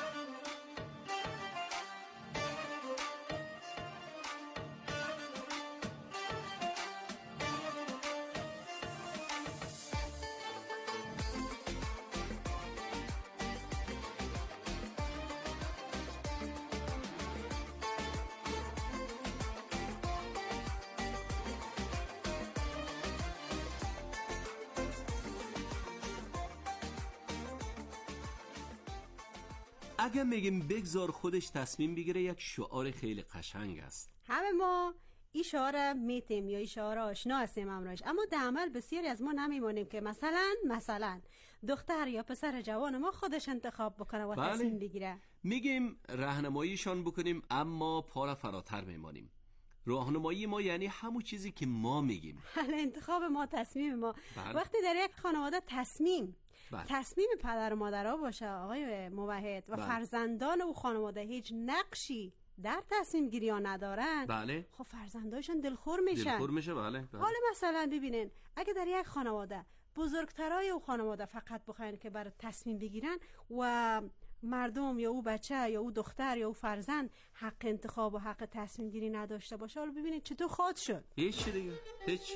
اگه میگیم بگذار خودش تصمیم بگیره، یک شعار خیلی قشنگ است. همه ما این شعار میتیم یا این شعار آشنا هستیم امروز، اما در عمل بسیاری از ما نمیمونیم که مثلا مثلا دختر یا پسر جوان ما خودش انتخاب بکنه و بله. تصمیم بگیره. میگیم راهنماییشان بکنیم، اما پا فراتر میمانیم. راهنمایی ما یعنی همون چیزی که ما میگیم. حالا انتخاب ما، تصمیم ما. بله. وقتی در یک خانواده تصمیم بله. تصمیم پدر و مادرها باشه آقای موحد و بله. فرزندان او خانواده هیچ نقشی در تصمیم گیری ها ندارن، بله. خب فرزندایشون دلخور میشن. دلخور میشه. بله. بله. حالا مثلا ببینین اگه در یک خانواده بزرگترای او خانواده فقط بخواین که برای تصمیم بگیرن و مردم یا او بچه یا او دختر یا او فرزند حق انتخاب و حق تصمیم گیری نداشته باشه، حالا ببینید چطور خواهد شد. هیچ دیگه هیچ.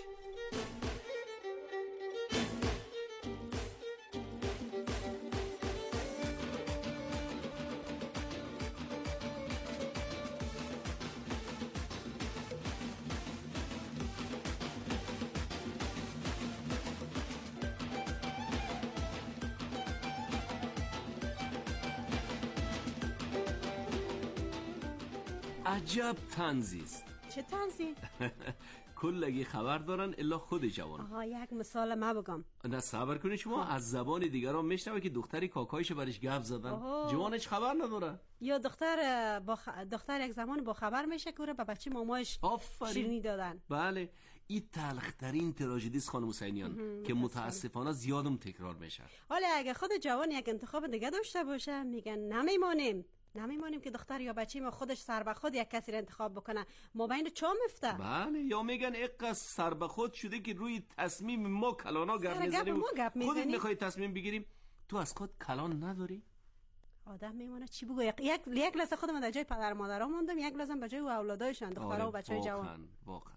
عجب طنزی است. چه طنزی؟ کلگی خبر دارن الا خود جوان. آها یک مثال ما بگم. نه صبر کنید، شما از زبان دیگران میشنوه که دختری کاکایش برش گپ زدن. آها. جوانش خبر نداره. یا دختر با خ... دختر یک زمان با خبر میشه که به بچه مامایش شیرینی دادن. بله، این تلخترین تراژدی است خانم حسینیان که متاسفانه زیادم تکرار میشه. حالا اگه خود جوان یک انتخاب دیگه داشته باشه، میگن نمیمونیم نمیمونیم که دختر یا بچه ما خودش سر به خود یک کسی رو انتخاب بکنه، ما بین چا مفته. بله، یا میگن اقا سر به خود شده که روی تصمیم ما کلانا گپ میزنیم. خودت میخوای تصمیم بگیریم، تو از خود کلان نداری؟ آدم میمونه چی بگو. یک یک لحظه خودم در جای پدر مادرها موندم، یک لحظه به جای اولادایشون، دخترها و بچهای جوان. واقعا واقعا.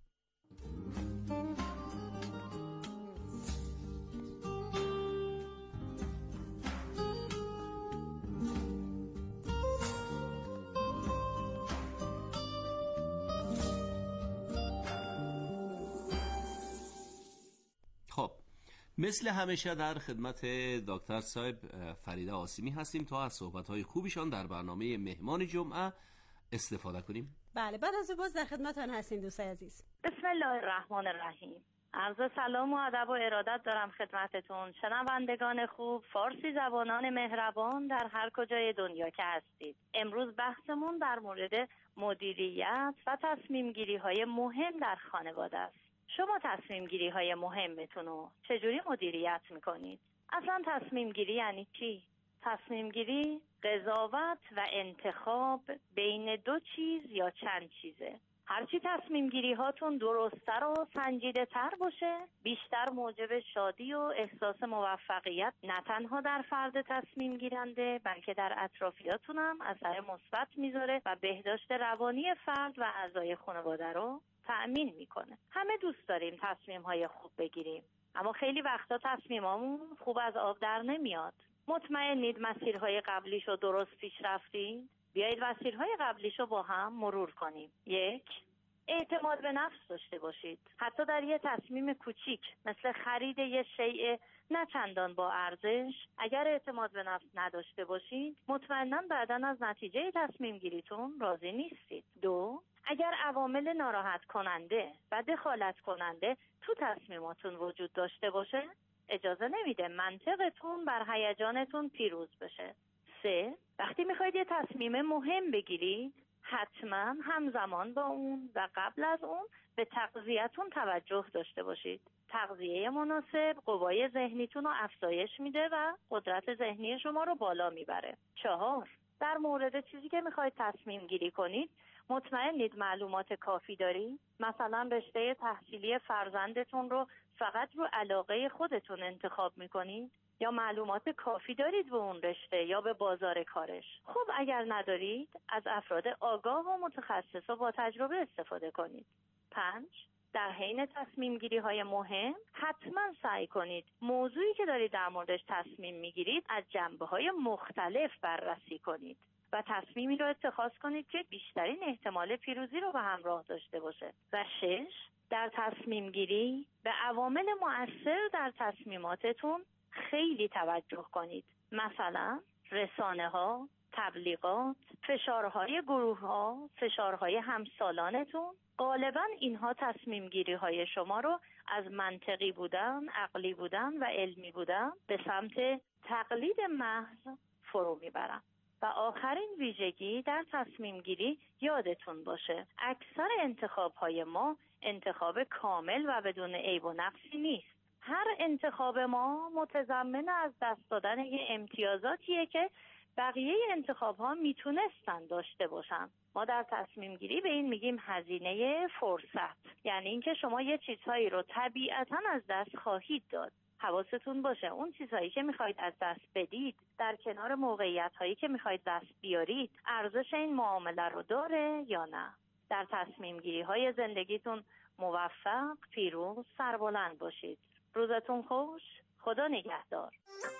خب مثل همیشه در خدمت دکتر صاحب فریده عاصمی هستیم تا از صحبت‌های خوبشان در برنامه مهمان جمعه استفاده کنیم. بله، بعد از باز در خدمتتون هستیم دوستای عزیز. بسم الله الرحمن الرحیم. عرض سلام و ادب و ارادت دارم خدمتتون شنوندگان خوب، فارسی زبانان مهربان در هر کجای دنیا که هستید. امروز بحثمون در مورد مدیریت و تصمیم گیری های مهم در خانواده است. شما تصمیم گیری های مهمتون رو چجوری مدیریت میکنید؟ اصلا تصمیم گیری یعنی چی؟ تصمیم گیری قضاوت و انتخاب بین دو چیز یا چند چیزه. هرچی تصمیم گیری هاتون درست‌تر و سنجیده تر باشه، بیشتر موجب شادی و احساس موفقیت نه تنها در فرد تصمیم گیرنده بلکه در اطرافیاتون هم اثر مثبت میذاره و بهداشت روانی فرد و اعضای خانواده رو تأمین میکنه. همه دوست داریم تصمیم های خوب بگیریم، اما خیلی وقتا تصمیمامون خوب از آب در نمیاد. مطمئنید مسیرهای قبلیشو درست پیش رفتید؟ بیایید مسیرهای قبلیشو با هم مرور کنیم. یک، اعتماد به نفس داشته باشید. حتی در یه تصمیم کوچیک مثل خرید یه شیء نه چندان با ارزش، اگر اعتماد به نفس نداشته باشید مطمئناً بعداً از نتیجه تصمیم گیریتون راضی نیستید. دو، اگر عوامل ناراحت کننده و دخالت کننده تو تصمیماتون وجود داشته باشه، اجازه نمیده منطقتون بر هیجانتون پیروز بشه. سه، وقتی میخواید یه تصمیم مهم بگیرید، حتما همزمان با اون و قبل از اون به تغذیه‌تون توجه داشته باشید. تغذیه مناسب قوای ذهنیتون رو افزایش میده و قدرت ذهنی شما رو بالا میبره. چهار، در مورد چیزی که میخواید تصمیم گیری کنید مطمئنید معلومات کافی دارید؟ مثلا رشته تحصیلی فرزندتون رو فقط رو علاقه خودتون انتخاب میکنید؟ یا معلومات کافی دارید به اون رشته یا به بازار کارش؟ خب اگر ندارید از افراد آگاه و متخصص و با تجربه استفاده کنید. پنج، در حین تصمیم گیری های مهم حتما سعی کنید موضوعی که دارید در موردش تصمیم میگیرید از جنبه های مختلف بررسی کنید و تصمیمی رو اتخاذ کنید که بیشترین احتمال پیروزی رو به همراه داشته باشه. و شش، در تصمیم گیری به عوامل مؤثر در تصمیماتتون خیلی توجه کنید. مثلا رسانه ها، تبلیغات، فشارهای گروه ها، فشارهای همسالانتون. غالبا اینها تصمیم گیری های شما رو از منطقی بودن، عقلی بودن و علمی بودن به سمت تقلید محض فرو میبرن. و آخرین ویژگی در تصمیم گیری یادتون باشه اکثر انتخاب های ما انتخاب کامل و بدون عیب و نقصی نیست. هر انتخاب ما متضمن از دست دادن یه امتیازاتیه که بقیه انتخاب ها میتونستن داشته باشن. ما در تصمیم گیری به این میگیم هزینه فرصت، یعنی اینکه شما یه چیزهایی رو طبیعتاً از دست خواهید داد. حواستون باشه اون چیزهایی که میخواید از دست بدید در کنار موقعیت هایی که میخواید دست بیارید ارزش این معامله رو داره یا نه. در تصمیم گیری های زندگیتون موفق، پیروز، سربلند باشید. روزتون خوش. خدا نگهدار.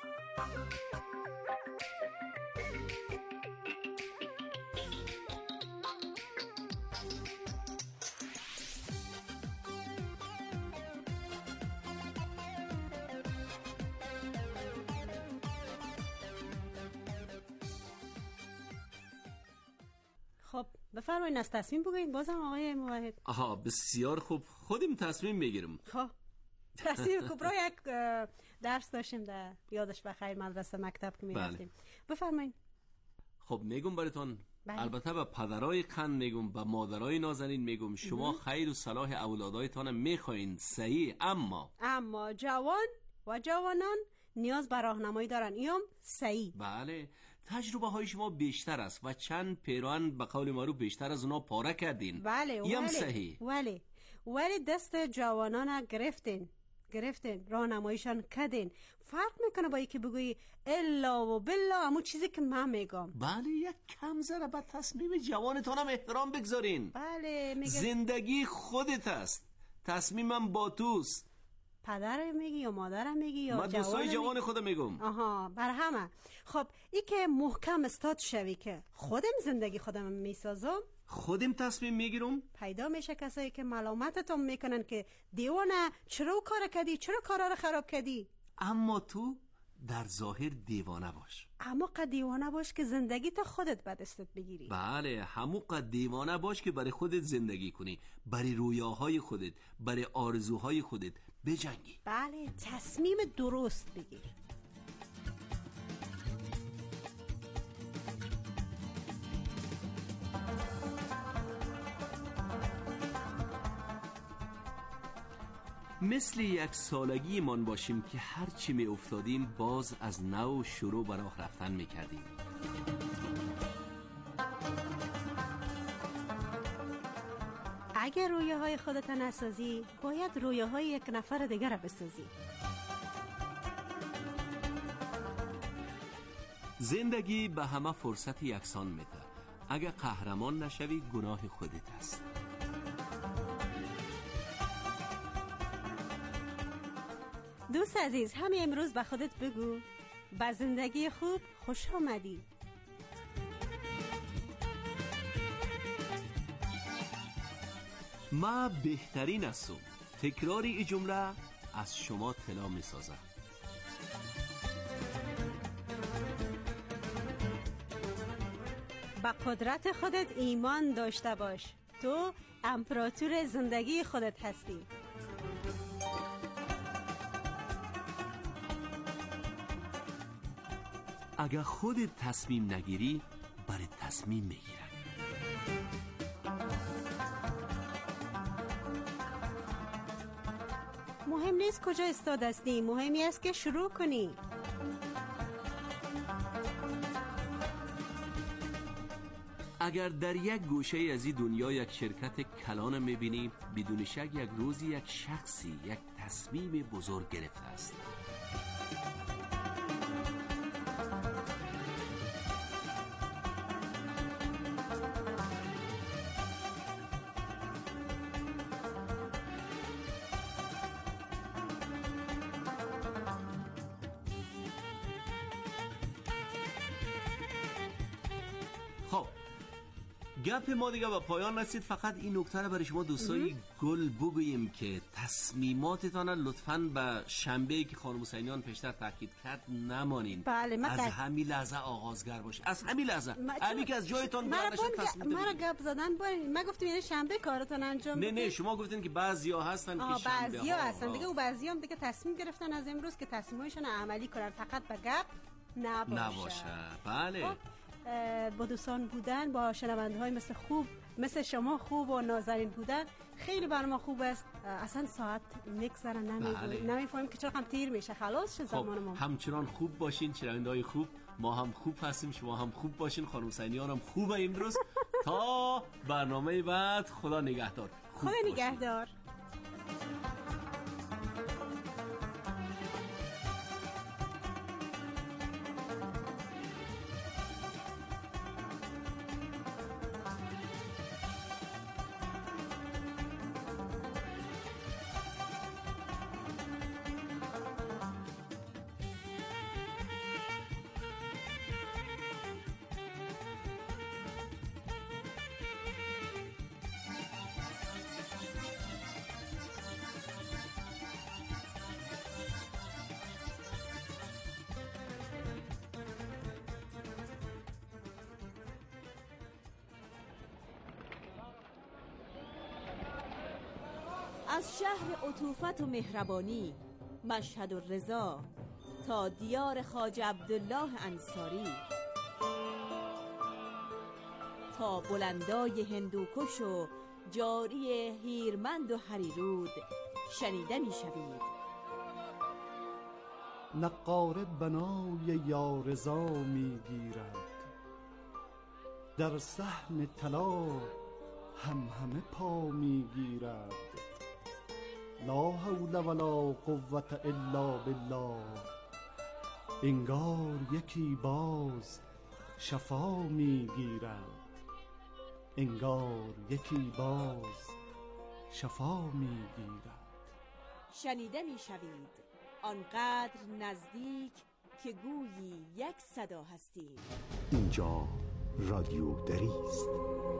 خب بفرمایید از تصمیم بگویید. بازم آقای موحد. آها بسیار خوب، خودم تصمیم بگیرم. خب تصمیم کبرا یک درس داشتیم در یادش بخیر مدرسه مکتب که میرفتیم. بفرمایید. خب میگم براتون، بله. البته به پدرای قند میگم، به مادرای نازنین میگم شما خیر و صلاح اولادایتان میخواین صحیح، اما اما جوان و جوانان نیاز به راهنمایی دارن. ایام صحیح. بله، تجربه های شما بیشتر است و چند پیران به قول معروف بیشتر از اونا پاره کردین. بله ولی صحیح. ولی ولی دست جوانان گرفتین گرفتین راهنماییشان کردین. فرق میکنه با یکی بگویی الا و بالله همون چیزی که من میگم. بله، یک کم ذره به تصمیم جوانتان هم احترام بگذارین. بله میگه زندگی خودت است، تصمیمم با توست. پدر میگی یا مادرم میگی یا من دوستای جوان خودم میگم. آها بر همه. خب ای که محکم استاد شوی که خودم زندگی خودم میسازم، خودم تصمیم میگیرم، پیدا میشه کسایی که ملامتتون میکنن که دیوانه چرا کار کردی، چرا کارا رو خراب کردی. اما تو در ظاهر دیوانه باش، اما قد دیوانه باش که زندگی تا خودت به دستت بگیری. بله، همون قد دیوانه باش که برای خودت زندگی کنی، برای رویاهای خودت، برای آرزوهای خودت بجنگی. بله، تصمیم درست بگیر. مثل یک سالگی من باشیم که هرچی می افتادیم باز از نو شروع به راه رفتن می کردیم. اگر رویه های خودت نسازی باید رویه های یک نفر دیگر را بسازی. زندگی به همه فرصت یکسان میده. اگر قهرمان نشوی گناه خودت است. دوست عزیز، همین امروز به خودت بگو به زندگی خوب خوش آمدی. ما بهترین هستم. تکراری این جمله از شما طلا می سازه. به قدرت خودت ایمان داشته باش. تو امپراتور زندگی خودت هستی. اگر خودت تصمیم نگیری برای تصمیم میگیرن. مهم نیست کجا استاد هستی، مهمی است که شروع کنی. اگر در یک گوشه از این دنیا یک شرکت کلان میبینی، بدون شک یک روزی یک شخصی یک تصمیم بزرگ گرفته است. خب گپ ما دیگه به پایان رسید. فقط این نکته رو برای شما دوستای گل بگوییم که تصمیماتتان لطفاً به شنبه که خانم حسینیان پیشتر تاکید کرد نمانین. بله، از تک... همین لحظه آغازگر باشید، از همین لحظه همین که از جایتان بلند شد تصمیم ما را گپ زدن باید. من گفتم یعنی شنبه کارتون انجام نه نه شما گفتین که بعضیا هستن که شنبه بعضیا هستن دیگه، و بعضیا هم دیگه تصمیم گرفتن از امروز که تصمیمشون عملی کنن، فقط به گپ نباشه. نباشه. بله. با دوستان بودن، با شنونده های مثل خوب مثل شما خوب و نازنین بودن خیلی برنامه خوب است. اصلا ساعت میگذره نمیدونیم، نمیفهمیم که چقدر تیر میشه. خلاص شد زمان ما. همچنان خوب باشین شنونده های خوب، ما هم خوب هستیم، شما هم خوب باشین، خانم حسینیان هم خوبه امروز. تا برنامه بعد، خدا نگهدار. خدا نگهدار. از شهر عطوفت و مهربانی مشهد و رضا تا دیار خواجه عبدالله انصاری، تا بلندای هندوکش و جاری هیرمند و هریرود شنیده می شوید. نقاره بنای یا رضا می گیرد، در صحن طلا هم همه پا می گیرد. لا حول ولا قوة الا بالله، انگار یکی باز شفا می گیرد، انگار یکی باز شفا می گیرد. شنیده می شوید آنقدر نزدیک که گویی یک صدا هستید. اینجا رادیو دری است.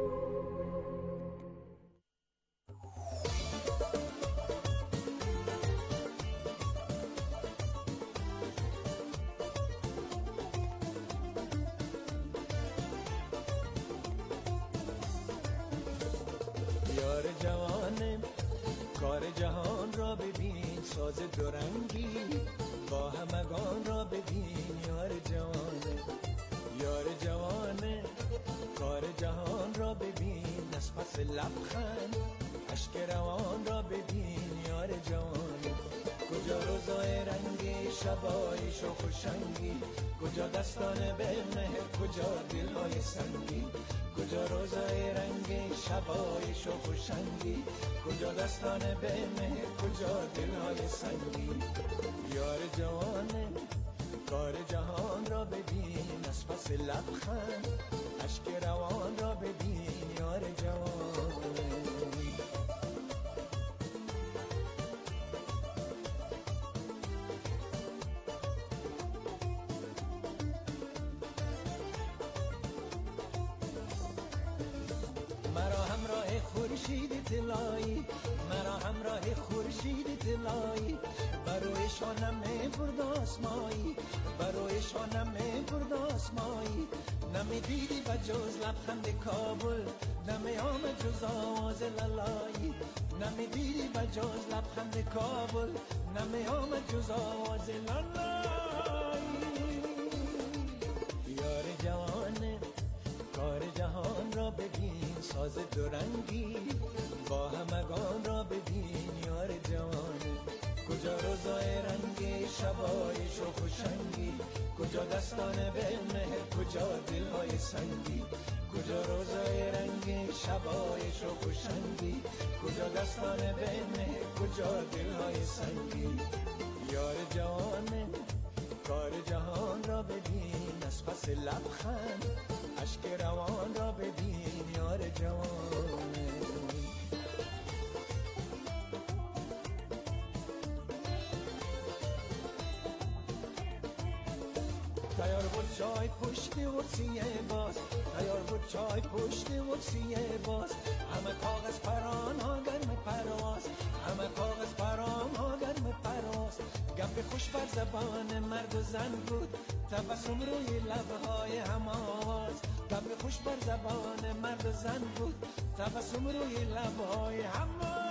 یار جوانم کار جهان را ببین، ساز دورنگی با همگان را ببین. یار جوانم یار جوانم کار جهان را ببین، از پس لبخند اشک روان را ببین. یار جوانم کجا روزای رنگی شبایش و خوشنگی، کجا دستان به مهر، کجا دلهای سنگی. کجا روزای رنگی شبایش و خوشنگی، کجا دستان به مهر، کجا دلهای سنگی. یار جوانه کار جهان را ببین، از پس لبخند اشک روان را ببین. یار جوانه مرا همراه خورشید طلایی، مرا همراه خورشید طلایی، بروی شانم برد آسمایی، بروی شانم برد آسمایی. نمی دیدی و جز لبخند کابل، نمی آمد جز آواز لالایی. نمی دیدی و جز لبخند کابل، نمی آمد جز آواز لالایی. یار جوانه کار جهان را ببین، ساز دورنگی با همگان را ببین یار جوانه. کجا روزای رنگی شبای شوخ و شنگی، کجا دستان به مهر، کجا دلهای سنگی. کجا روزای رنگی شبای شوخ و شنگی، کجا دستان به مهر، کجا دلهای سنگی. یار جوانه کار جهان را ببین، از پس لبخند اشک روان را ببین یار جوانه. تیار بود چای پشت ورسیه باز، تیار بود چای پشت ورسیه باز. همه کاغذ پران ها گرم پرواز، همه کاغذ پران ها گرم پرواز. گپ خوش بر زبان مرد و زن بود، تبسم روی لبهای هم آواز. گپ خوش بر زبان مرد و زن بود، تبسم روی لبهای هم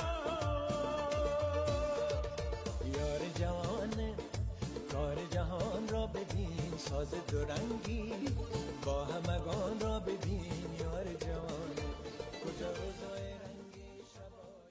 آواز. یار جوانه کار جهان را ببین، ساز دورنگی با همگان را ببین یار جوانه. کجا روزای رنگی شبای.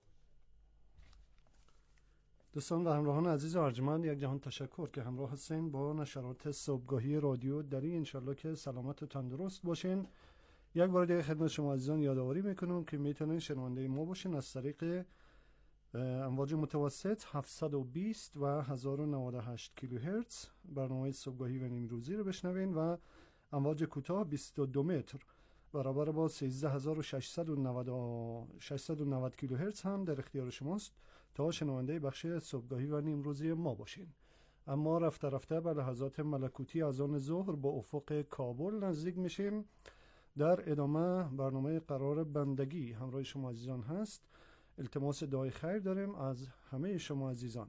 دوستان و همراهان عزیز و ارجمند، یک جهان تشکر که همراه هستین با نشرات صبحگاهی رادیو دری. انشالله که سلامت و تندرست باشین. یک بار دیگه خدمت شما عزیزان یادآوری میکنم که میتونین شنونده ما باشین از طریق امواج متوسط هفتصد و بیست و هزار و نود و هشت کیلوهرتز برنامه صبحگاهی و نیمروزی رو بشنوین، و امواج کوتاه بیست و دو متر برابر با سیزده هزار و ششصد و نود کیلوهرتز هم در اختیار شماست تا شنونده بخش صبحگاهی و نیمروزی ما باشین. اما رفته رفته به لحظات ملکوتی از آن ظهر با افق کابل نزدیک میشیم. در ادامه برنامه قرار بندگی همراه شما عزیزان هست. التماس دعای خیر داریم از همه شما عزیزان.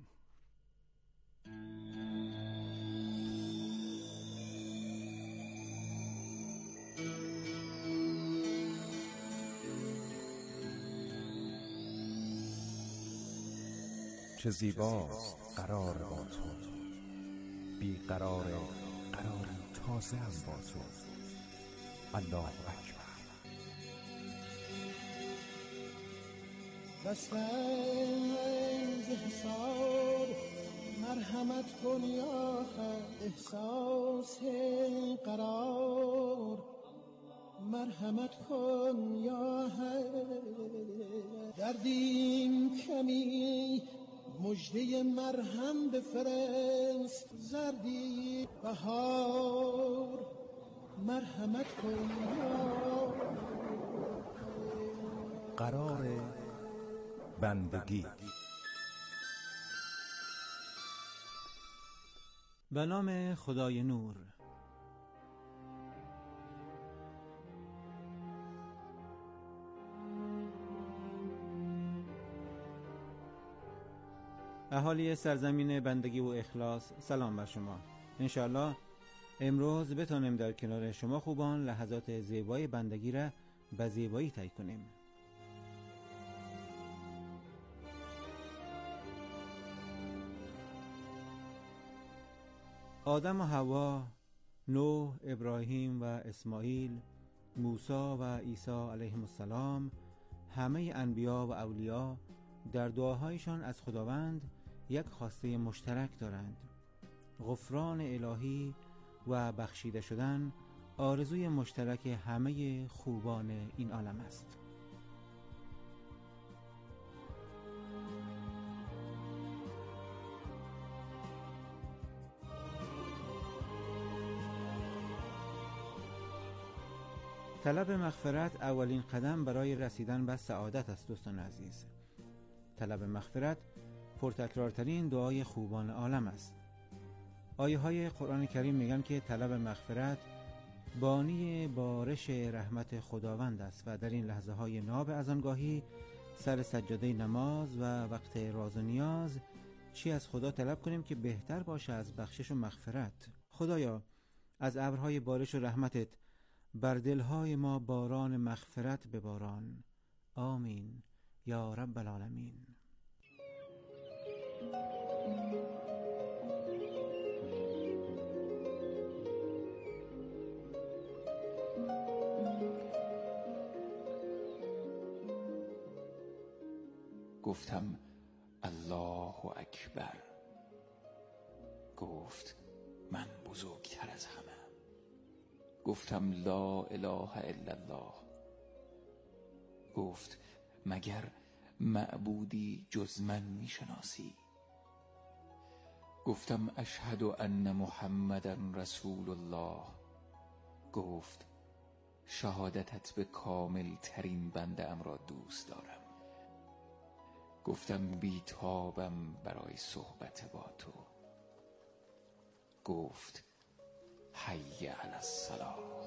چه زیباست قرار با تو، بی قرار قراری تازه هم با تو. الله اکبر. بسته از حساب مرحمت کن یا خیر، احساس قرار مرحمت کن یا خیر. دردیم کمی مجده مرهم بفرست، زردی بهار مرحمت کن یا قرار بندگی. به نام خدای نور. اهالی سرزمین بندگی و اخلاص، سلام بر شما. انشاءالله امروز بتانیم در کنار شما خوبان لحظات زیبای بندگی را به زیبایی طی کنیم. آدم و حوا، نوح، ابراهیم و اسماعیل، موسی و عیسی علیهم السلام، همه انبیا و اولیا در دعاهایشان از خداوند یک خواسته مشترک دارند: غفران الهی و بخشیده شدن. آرزوی مشترک همه خوبان این عالم است. طلب مغفرت اولین قدم برای رسیدن به سعادت است. دوستان عزیز، طلب مغفرت پرتکرارترین دعای خوبان عالم است. آیه های قرآن کریم میگن که طلب مغفرت بانی بارش رحمت خداوند است و در این لحظه های ناب اذانگاهی سر سجاده نماز و وقت راز و نیاز چی از خدا طلب کنیم که بهتر باشه از بخشش و مغفرت. خدایا از ابرهای بارش و رحمتت بر دلهای ما باران مغفرت بباران. آمین یا رب العالمین. گفتم الله اکبر. گفت من بزرگتر از همه. گفتم لا اله الا الله. گفت مگر معبودی جز من میشناسی؟ گفتم اشهد ان محمدا رسول الله. گفت شهادتت به کامل ترین بنده ام را دوست دارم. گفتم بیتابم برای صحبت با تو. گفت حی علی الصلاة.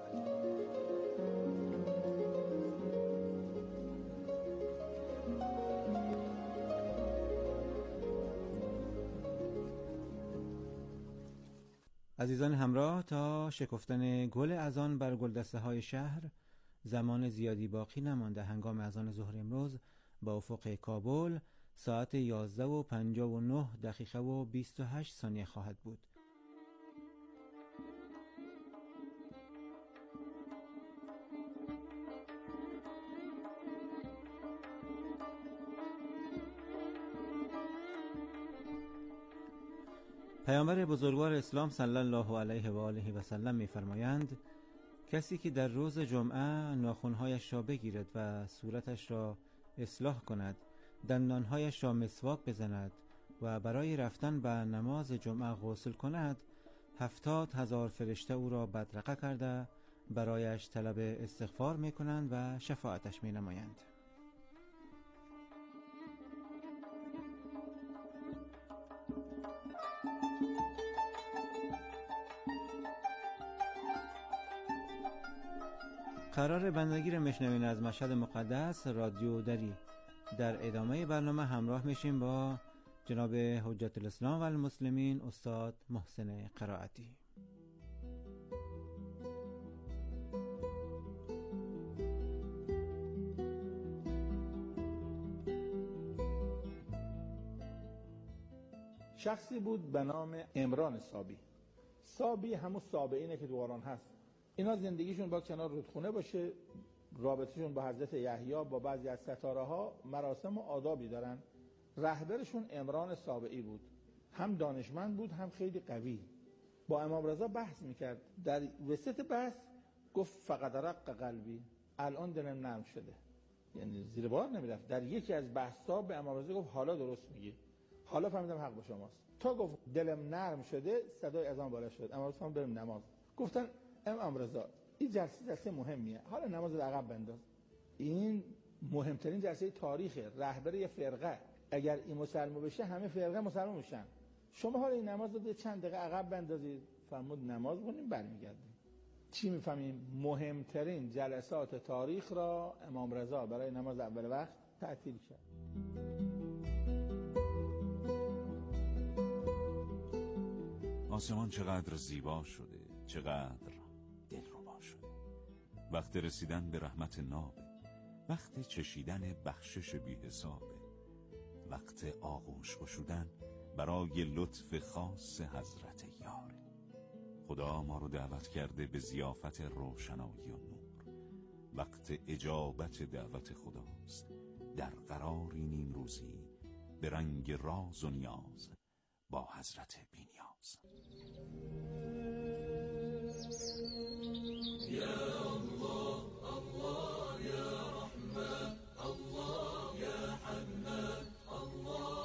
عزیزان همراه، تا شکفتن گل اذان بر گلدسته های شهر زمان زیادی باقی نمانده. هنگام اذان ظهر امروز با افق کابل ساعت یازده و پنجاه و نه دقیقه و بیست و هشت ثانیه خواهد بود. پیامبر بزرگوار اسلام صلی الله علیه و آله و سلم می‌فرمایند کسی که در روز جمعه ناخن‌هایش را بگیرد و صورتش را اصلاح کند، دندانهایش را مسواک بزند و برای رفتن به نماز جمعه غسل کند، هفتاد هزار فرشته او را بدرقه کرده برایش طلب استغفار می‌کنند و شفاعتش می‌نمایند. قرار بندگی را میشنوین از مشهد مقدس رادیو دری. در ادامه برنامه همراه میشیم با جناب حجت الاسلام و المسلمین استاد محسن قرائتی. شخصی بود به نام عمران سابی. سابی همون سابعینه که تو قرآن هست. اینا زندگیشون با کنار رودخونه باشه، رابطهشون با حضرت یحیی با بعضی از ستاره ها مراسم و آدابی دارن. رهبرشون عمران سابعی بود، هم دانشمند بود هم خیلی قوی. با امام رضا بحث میکرد. در وسط بحث گفت فقط رق قلبی، الان دلم نرم شده، یعنی زیر بار نمیرفت. در یکی از بحثا به امام رضا گفت حالا درست میگی، حالا فهمیدم حق با شماست. تا گفت دلم نرم شده صدای اذان بالا شد. امام رضا بریم نماز. گفتن امام رضا این جلسه جلسه مهمیه، حالا نماز رو عقب بنداز. این مهمترین جلسه تاریخه، رهبر یه فرقه. اگر این مسلمان بشه همه فرقه مسلمان میشن. شما حالا این نماز رو چند دقیقه عقب بندازید. فرمود نماز بخونیم برمیگردیم. چی میفهمیم؟ مهمترین جلسات تاریخ را امام رضا برای نماز اول وقت تعطیل کرد. آسمان چقدر زیبا شده، چقدر دلربا شده. وقت رسیدن به رحمت نابه، وقت چشیدن بخشش بی حسابه، وقت آغوش گشودن برای لطف خاص حضرت یاره. خدا ما رو دعوت کرده به ضیافت روشنایی و نور. وقت اجابت دعوت خداست، در قراری نیم روزی به رنگ راز و نیاز با حضرت بی‌نیاز. یا الله الله یا رحمن الله یا حنان الله.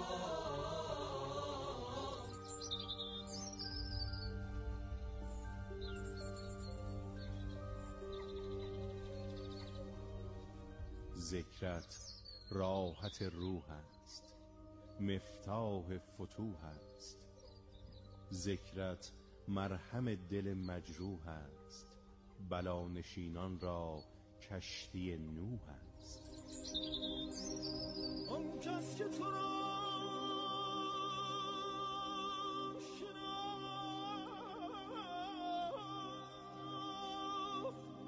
ذکرت راحت روح است، مفتاح فتوح است. ذکرت مرهم دل مجروح است، بلا نشینان را کشتی نوح است. آن کس که تو را